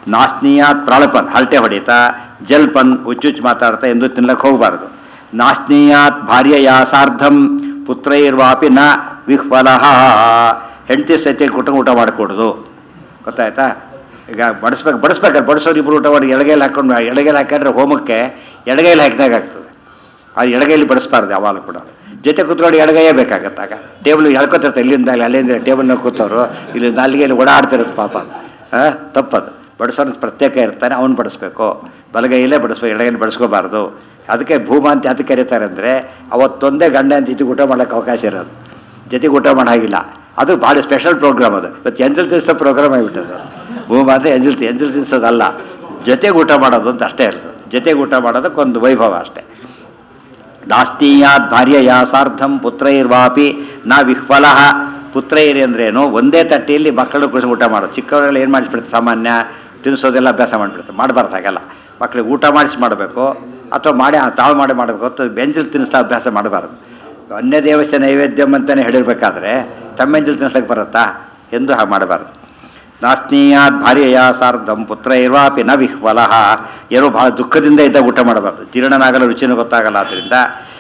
ನಾಸ್ನೀಯಾತ್ ಪ್ರಾಳಪನ್ ಹರಟೆ ಹೊಡಿತಾ, ಜಲ್ಪನ್ ಹುಚ್ಚುಚ್ಚು ಮಾತಾಡ್ತಾ ಎಂದು ತಿನ್ಲಕ್ಕೆ ಹೋಗಬಾರ್ದು. ನಾಸ್ನೀಯಾತ್ ಭಾರ್ಯೆಯ ಸಾರ್ಧಂ ಪುತ್ರೈರ್ವಾಪಿ ನ ವಿಹ್ವಲಃ, ಹೆಂಡತಿ ಸತ್ಯ ಕುಟುಂಬ ಊಟ ಮಾಡಿಕೊಡೋದು. ಗೊತ್ತಾಯ್ತಾ? ಈಗ ಬಡಿಸ್ಬೇಕು ಬಡಿಸ್ಬೇಕಾದ್ರೆ ಬಡಿಸೋರು ಇಬ್ಬರು ಊಟ ಮಾಡಿ ಎಡಗೈಲಿ ಹಾಕೊಂಡು ಎಡಗೈಲಿ ಹಾಕಿದ್ರೆ ಹೋಮಕ್ಕೆ ಎಡಗೈಲಿ ಹಾಕಿದಾಗ ಆಗ್ತದೆ. ಅದು ಎಡಗೈಲಿ ಬಡಿಸ್ಬಾರ್ದು ಯಾವಾಗಲೂ ಕೂಡ. ಜೊತೆ ಕೂತ್ಕೊಂಡು ಎಡಗೈಯೇ ಬೇಕಾಗತ್ತಾಗ. ಟೇಬಲ್ ಎಳ್ಕೊತಿರ್ತಾರೆ, ಇಲ್ಲಿಂದ ಅಲ್ಲಿಂದ ಟೇಬಲ್ನ ಕೂತವರು ಇಲ್ಲಿಂದ ಅಲ್ಲಿಗೆ ಇಲ್ಲಿ ಓಡಾಡ್ತಿರುತ್ತೆ ಪಾಪ. ಹಾಂ, ತಪ್ಪದು. ಬಡಿಸೋರು ಪ್ರತ್ಯೇಕ ಇರ್ತಾನೆ, ಅವ್ನು ಬಡಿಸ್ಬೇಕು. ಬಲಗೈಯಲ್ಲೇ ಬಡಿಸ್ಬೇಕು, ಎಡಗೈಲಿ ಬಡಿಸ್ಕೋಬಾರ್ದು. ಅದಕ್ಕೆ ಭೂಮಾ ಅಂತ ಅದಕ್ಕೆ ಕರೀತಾರೆ ಅಂದರೆ ಅವತ್ತೊಂದೇ ಗಂಡ ಅಂತ ಜೊತೆಗೆ ಊಟ ಮಾಡೋಕ್ಕೆ ಅವಕಾಶ ಇರೋದು, ಜೊತೆಗೆ ಊಟ ಮಾಡೋ ಹಾಗಿಲ್ಲ. ಅದು ಭಾಳ ಸ್ಪೆಷಲ್ ಪ್ರೋಗ್ರಾಮ್ ಅದು. ಇವತ್ತು ಎಂಜಲ್ ತಿನ್ನಿಸೋ ಪ್ರೋಗ್ರಾಮ್ ಆಗಿಬಿಟ್ಟದು. ಭೂಮಾ ಅಂತ ಎಂಜಲ್ ಎಂಜಲ್ ತಿನ್ನಿಸೋದಲ್ಲ, ಜೊತೆಗೆ ಊಟ ಮಾಡೋದು ಅಂತ ಅಷ್ಟೇ ಇರ್ತದೆ. ಜೊತೆಗೆ ಊಟ ಮಾಡೋದಕ್ಕೊಂದು ವೈಭವ ಅಷ್ಟೇ. ನಾಸ್ತೀಯಾತ್ ಭಾರ್ಯೆಯ ಸಾರ್ಧಂ ಪುತ್ರೈರ್ವಾಪಿ ನ ವಿಹ್ವಲಃ. ಪುತ್ರೈರಿ ಅಂದ್ರೇನು? ಒಂದೇ ತಟ್ಟೆಯಲ್ಲಿ ಮಕ್ಕಳು ಕುಡಿಸಿ ಊಟ ಮಾಡೋದು. ಚಿಕ್ಕವರೆಲ್ಲ ಏನು ಮಾಡಿಸ್ಬಿಡ್ತಾರೆ, ಸಾಮಾನ್ಯ ತಿನ್ನಿಸೋದೆಲ್ಲ ಅಭ್ಯಾಸ ಮಾಡಿಬಿಡ್ತಾರೆ. ಮಾಡಬಾರ್ದು ಹಾಗೆಲ್ಲ. ಮಕ್ಕಳಿಗೆ ಊಟ ಮಾಡಿಸಿ ಮಾಡಬೇಕು, ಅಥವಾ ಮಾಡಿ ತಾವು ಮಾಡಿ ಮಾಡಬೇಕು ಹೊತ್ತು ಬೆಂಜಲ್ ತಿನ್ನಿಸ್ತಾ ಅಭ್ಯಾಸ ಮಾಡಬಾರ್ದು. ಅನ್ಯ ದೇವಸ್ಥ ನೈವೇದ್ಯಂ ಅಂತಲೇ ಹೇಳಿರ್ಬೇಕಾದ್ರೆ ತಮ್ಮೆಂಜಲ್ ತಿನ್ನಿಸ್ಲಿಕ್ಕೆ ಬರುತ್ತಾ ಎಂದು ಹಾಗೆ ಮಾಡಬಾರ್ದು. ನಾಸ್ನೀಯಾತ್ ಭಾರ್ಯೆಯ ಸಾರ್ಧಂ ಪುತ್ರೈರ್ವಾಪಿ ನ ವಿಹ್ವಲಃ. ಏನೋ ಭಾಳ ದುಃಖದಿಂದ ಇದ್ದಾಗ ಊಟ ಮಾಡಬಾರ್ದು. ಜೀರ್ಣನಾಗಲ್ಲ, ರುಚಿನೂ ಗೊತ್ತಾಗಲ್ಲ. ಆದ್ದರಿಂದ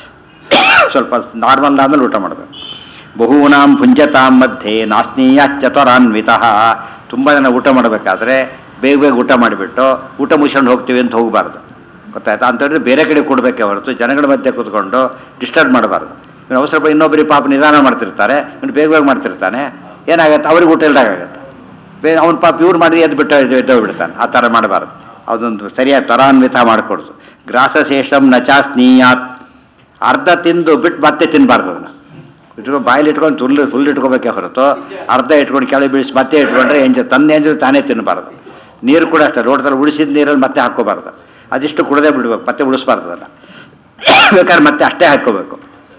ಸ್ವಲ್ಪ ನಾರ್ಮಲ್ ಆದಮೇಲೆ ಊಟ ಮಾಡಬೇಕು. ಬಹೂನಾಂ ಭುಂಜತಾಂ ಮಧ್ಯೆ ನಾಸ್ನೀಯಾಚ್ಚತರಾನ್ವಿತಃ. ತುಂಬ ಜನ ಊಟ ಮಾಡಬೇಕಾದ್ರೆ ಬೇಗ ಬೇಗ ಊಟ ಮಾಡಿಬಿಟ್ಟು ಊಟ ಮುಗಿಸ್ಕೊಂಡು ಹೋಗ್ತೀವಿ ಅಂತ ಹೋಗಬಾರ್ದು. ಗೊತ್ತಾಯ್ತಾ? ಅಂತಂದರೆ ಬೇರೆ ಕಡೆ ಕೊಡಬೇಕೇ ಹೊರತು ಜನಗಳ ಮಧ್ಯೆ ಕೂತ್ಕೊಂಡು ಡಿಸ್ಟರ್ಬ್ ಮಾಡಬಾರ್ದು. ಇನ್ನು ಅವಸರ ಪಡಿ ಇನ್ನೊಬ್ಬರಿಗೆ ಪಾಪ ನಿಧಾನ ಮಾಡ್ತಿರ್ತಾರೆ, ಇನ್ನು ಬೇಗ ಬೇಗ ಮಾಡ್ತಿರ್ತಾನೆ, ಏನಾಗುತ್ತೆ ಅವ್ರಿಗೆ ಊಟ ಇಲ್ದಾಗತ್ತೆ. ಬೇ ಅವ್ನ ಪಾಪ ಇವ್ರು ಮಾಡಿ ಎದ್ದು ಬಿಟ್ಟು ಎದ್ದೋಗಿ ಬಿಡ್ತಾನೆ. ಆ ಥರ ಮಾಡಬಾರ್ದು. ಅದೊಂದು ಸರಿಯಾಗಿ ತ್ವರಾನ್ವಿತ ಮಾಡಿಕೊಡ್ದು. ಗ್ರಾಸಶೇಷಂ ನಚಾಸ್ನೀಯಾತ್. ಅರ್ಧ ತಿಂದು ಬಿಟ್ಟು ಮತ್ತೆ ತಿನ್ನಬಾರ್ದು. ಅದನ್ನು ಇಟ್ಕೊಂಡು ಬಾಯಲ್ಲಿ ಇಟ್ಕೊಂಡು ಫುಲ್ ಫುಲ್ ಇಟ್ಕೋಬೇಕೇ ಹೊರತು ಅರ್ಧ ಇಟ್ಕೊಂಡು ಕೆಳಗೆ ಬೀಳಿಸಿ ಮತ್ತೆ ಇಟ್ಕೊಂಡ್ರೆ ಎಂಜ ತನ್ನ ಎಂಜಲ್ ತಾನೇ ತಿನ್ನಬಾರ್ದು. ನೀರು ಕೂಡ ಅಷ್ಟೇ, ರೋಡ್ದಲ್ಲಿ ಉಳಿಸಿದ ನೀರಲ್ಲಿ ಮತ್ತೆ ಹಾಕ್ಕೋಬಾರ್ದು. ಅದಿಷ್ಟು ಕುಡದೇ ಬಿಡ್ಬೇಕು, ಮತ್ತೆ ಉಳಿಸ್ಬಾರ್ದು. ಅದನ್ನು ಬೇಕಾದ್ರೆ ಮತ್ತೆ ಅಷ್ಟೇ ಹಾಕ್ಕೋಬೇಕು.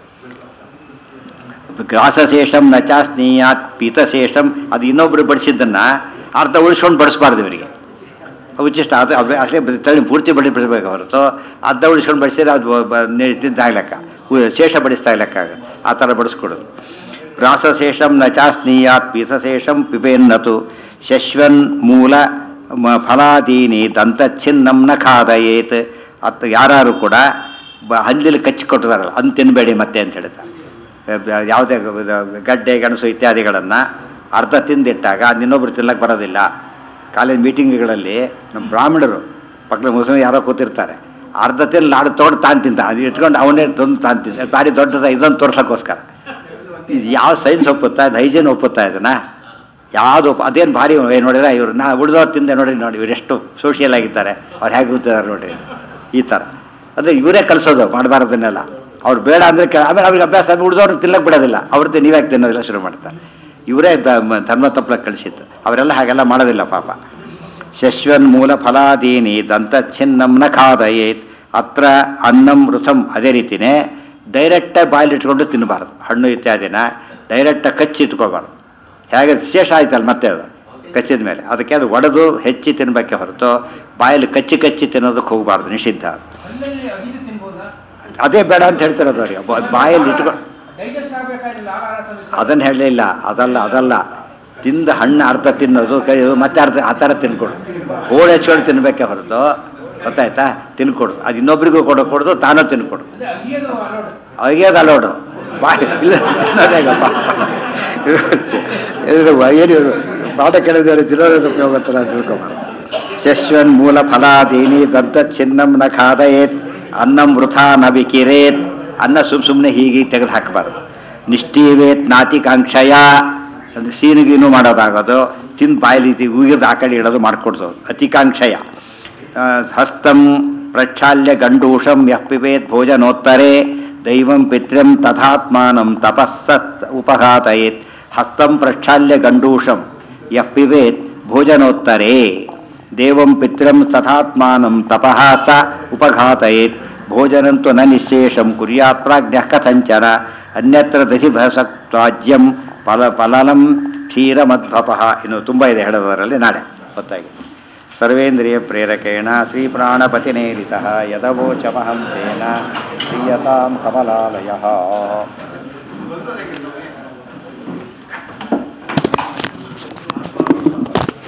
ಗ್ರಾಸಶೇಷಂ ನಚಾಸ್ನೀಯಾತ್ ಪೀತಶೇಷಂ. ಅದು ಇನ್ನೊಬ್ರು ಬಡಿಸಿದ್ದನ್ನು ಅರ್ಧ ಉಳಿಸ್ಕೊಂಡು ಬಡಿಸ್ಬಾರ್ದು ಇವರಿಗೆ. ಉಚಿಷ್ಟ ಅದು ಅಷ್ಟೇ ತಳಿ ಪೂರ್ತಿ ಬಡಿ ಬಿಡಬೇಕು ಹೊರತು ಅರ್ಧ ಉಳಿಸ್ಕೊಂಡು ಬಡಿಸಿದ್ರೆ ಅದು ತಿಂತಾಗ್ಲೆಕ್ಕ, ಶೇಷ ಬಡಿಸ್ತಾ ಲೆಕ್ಕ ಆಗುತ್ತೆ. ಆ ಥರ ಬಡಿಸ್ಕೊಡೋದು. ಗ್ರಾಸಶೇಷಂ ನಚಾಸ್ನೀಯಾತ್ ಪೀತಶೇಷಂ ಪಿಬೇನ್ನತು ಶಶ್ವನ್ ಮೂಲ ಫಲಾದೀನಿ ದಂತಚ್ಛಿನ್ನಂ ನ ಖಾದಯೇತ್. ಅದು ಯಾರು ಕೂಡ ಬ ಹಲ್ಲಿಲಿ ಕಚ್ಚಿ ಕೊಟ್ಟಿದಾರಲ್ಲ ಅಂತ ತಿನ್ನಬೇಡಿ ಮತ್ತೆ ಅಂತ ಹೇಳ್ತಾರೆ. ಯಾವುದೇ ಗಡ್ಡೆ ಗೆಣಸು ಇತ್ಯಾದಿಗಳನ್ನು ಅರ್ಧ ತಿಂದಿಟ್ಟಾಗ ಅದು ಇನ್ನೊಬ್ರು ತಿನ್ನಕ್ಕೆ ಬರೋದಿಲ್ಲ. ಕಾಲೇಜ್ ಮೀಟಿಂಗ್ಗಳಲ್ಲಿ ನಮ್ಮ ಬ್ರಾಹ್ಮಣರು ಪಕ್ಕದ ಮುಸ್ಲಿಂ ಯಾರೋ ಕೂತಿರ್ತಾರೆ, ಅರ್ಧ ತಿನ್ನು ಲಾಡು ತೊಗೊಂಡು ತಾನು ತಿಂತ ಅದು ಇಟ್ಕೊಂಡು ಅವನೇ ತಂದು ತಾನು ತಿಂತ ಭಾರಿ ದೊಡ್ಡದ ಇದನ್ನು ತೋರ್ಸೋಕ್ಕೋಸ್ಕರ. ಇದು ಯಾವ ಸೈನ್ಸ್ ಒಪ್ಪುತ್ತಾ, ಇದು ಹೈಜೀನ್ ಒಪ್ಪುತ್ತಾ ಇದನ್ನು? ಯಾವುದು ಅದೇನು ಭಾರಿ ನೋಡಿದ್ರೆ ಇವರು ನಾ ಉಳಿದವ್ರು ತಿಂದೆ ನೋಡ್ರಿ, ನೋಡಿ ಇವ್ರು ಎಷ್ಟು ಸೋಷಿಯಲ್ ಆಗಿದ್ದಾರೆ, ಅವ್ರು ಹೇಗೆ ಕೂತಿದ್ದಾರೆ ನೋಡ್ರಿ. ಈ ಥರ ಅಂದರೆ ಇವರೇ ಕಲಿಸೋದು ಮಾಡಬಾರ್ದನ್ನೆಲ್ಲ. ಅವ್ರು ಬೇಡ ಅಂದರೆ ಕೇಳ, ಆಮೇಲೆ ಅವ್ರಿಗೆ ಅಭ್ಯಾಸ ಆಗಿ ಉಳಿದವ್ರು ತಿನ್ನಕ್ಕೆ ಬಿಡೋದಿಲ್ಲ. ಅವ್ರದ್ದು ನೀವ್ಯಾಕೆ ತಿನ್ನೋದಿಲ್ಲ ಶುರು ಮಾಡ್ತಾರೆ. ಇವರೇ ಧರ್ಮ ತಪ್ಪಲಕ್ಕೆ ಕಳಿಸಿತ್ತು. ಅವರೆಲ್ಲ ಹಾಗೆಲ್ಲ ಮಾಡೋದಿಲ್ಲ ಪಾಪ. ಶಶ್ವನ್ ಮೂಲ ಫಲಾದೀನಿ ದಂತಚ್ಛಿನ್ನಂ ನ ಖಾದಯೇತ್. ಅತ್ರ ಅನ್ನಂ ಋತಂ. ಅದೇ ರೀತಿಯೇ ಡೈರೆಕ್ಟಾಗಿ ಬಾಯಲ್ಲಿ ಇಟ್ಕೊಂಡು ತಿನ್ನಬಾರ್ದು. ಹಣ್ಣು ಇತ್ಯಾದಿನ ಡೈರೆಕ್ಟಾಗಿ ಕಚ್ಚಿ ಇಟ್ಕೊಳ್ಬಾರ್ದು. ಹೇಗೆ ಶೇಷ ಆಯ್ತಲ್ಲ ಮತ್ತೆ ಅದು ಕಚ್ಚಿದ ಮೇಲೆ, ಅದಕ್ಕೆ ಅದು ಒಡೆದು ಹೆಚ್ಚಿ ತಿನ್ನಬೇಕೆ ಹೊರತು ಬಾಯಲ್ಲಿ ಕಚ್ಚಿ ಕಚ್ಚಿ ತಿನ್ನೋದಕ್ಕೆ ಹೋಗಬಾರ್ದು, ನಿಷಿದ್ಧ. ಅದೇ ಬೇಡ ಅಂತ ಹೇಳ್ತಿರೋದು ಅವರಿಗೆ. ಬಾಯಲ್ಲಿ ಇಟ್ಕೊಂಡು ಅದನ್ನು ಹೇಳಲಿಲ್ಲ. ಅದಲ್ಲ ಅದಲ್ಲ ತಿಂದ ಹಣ್ಣು ಅರ್ಧ ತಿನ್ನೋದು, ಕೈ ಮತ್ತೆ ಅರ್ಧ ಆ ಥರ ತಿನ್ಕೊಡು. ಹೋಳು ಹೆಚ್ಕೊಂಡು ತಿನ್ನಬೇಕೆ ಹೊರತು, ಗೊತ್ತಾಯ್ತಾ, ತಿನ್ಕೊಡು. ಅದು ಇನ್ನೊಬ್ರಿಗೂ ಕೊಡೋ ಕೊಡೋದು, ತಾನೂ ತಿನ್ಕೊಡು. ಅಯ್ಯೋದು ಅಲೋಡು ಬಾಯಿ ಇಲ್ಲ ತಿನ್ನೋದೇಗಪ್ಪ. ಏನು ಪಾಠ ಕೆಳದವರು ತಿನ್ನೋದು ಉಪಯೋಗ ಗೊತ್ತಲ್ಲ ಅಂತ ತಿಳ್ಕೊಬಾರ್ದು. ಶಶ್ವನ್ ಮೂಲ ಫಲಾದೀನಿ ದಂತಚ್ಛಿನ್ನಂ ನ ಖಾದಯೇತ್ ಅನ್ನಂ ವೃಥಾ ನ ವಿಕಿರೇತ್. ಅನ್ನ ಸುಮ್ಮ ಸುಮ್ಮನೆ ಹೀಗೆ ತೆಗೆದು ಹಾಕಬಾರ್ದು. ನಿಷ್ಠೀವೇತ್ ನಾತಿಕಾಂಕ್ಷಯ. ಸೀನಿಗೀನು ಮಾಡೋದಾಗೋದು, ತಿಂದು ಬಾಯಲ್ಲಿ ಉಗಿದು ಆ ಕಡೆ ಇಡೋದು ಮಾಡಿಕೊಡ್ಸೋದು ಅತಿಕಾಂಕ್ಷಯ. ಹಸ್ತಂ ಪ್ರಕ್ಷಾಲ್ಯ ಗಂಡೂಷಂ ಯಃ ಪಿಬೇತ್ ಭೋಜನೋತ್ತರೇ ದೈವಂ ಪಿತೃಂ ತಥಾತ್ಮಾನಂ ತಪಸ್ಸತ್ ಉಪಘಾತಯೇತ್. ಹಸ್ತಂ ಪ್ರಕ್ಷಾಲ್ಯ ಗಂಡೂಷಂ ಯಃ ಪಿಬೇತ್ ಭೋಜನೋತ್ತರೇ ದೇವಂ ಪಿತೃಂ ತಥಾತ್ಮಾನಂ ತಪಃ ಸ ಉಪಘಾತಯೇತ್. ಭೋಜನಂತು ನ ನಿಶೇಷಂ ಕುರ್ಯಾತ್ ಪ್ರಾಜ್ಞಃ ಕಥಂಚನ. ಅನ್ಯತ್ರ ದಧಿಭಸತ್ವಾಜ್ಯಂ ಫಲ ಫಲನಂ ಕ್ಷೀರಮದ್ಭಪಃ. ಇನ್ನು ತುಂಬ ಇದೆ ಹೇಳೋದರಲ್ಲಿ, ನಾಳೆ ಗೊತ್ತಾಗಿದೆ. ಸರ್ವೇಂದ್ರಿಯ ಪ್ರೇರಕೇಣ ಶ್ರೀಪ್ರಾಣಪತಿನೇರಿತಃ ಯದವೋಚಮಹಂ ತೇನ ಪ್ರೀಯತಾಂ ಕಮಲಾಲಯಃ.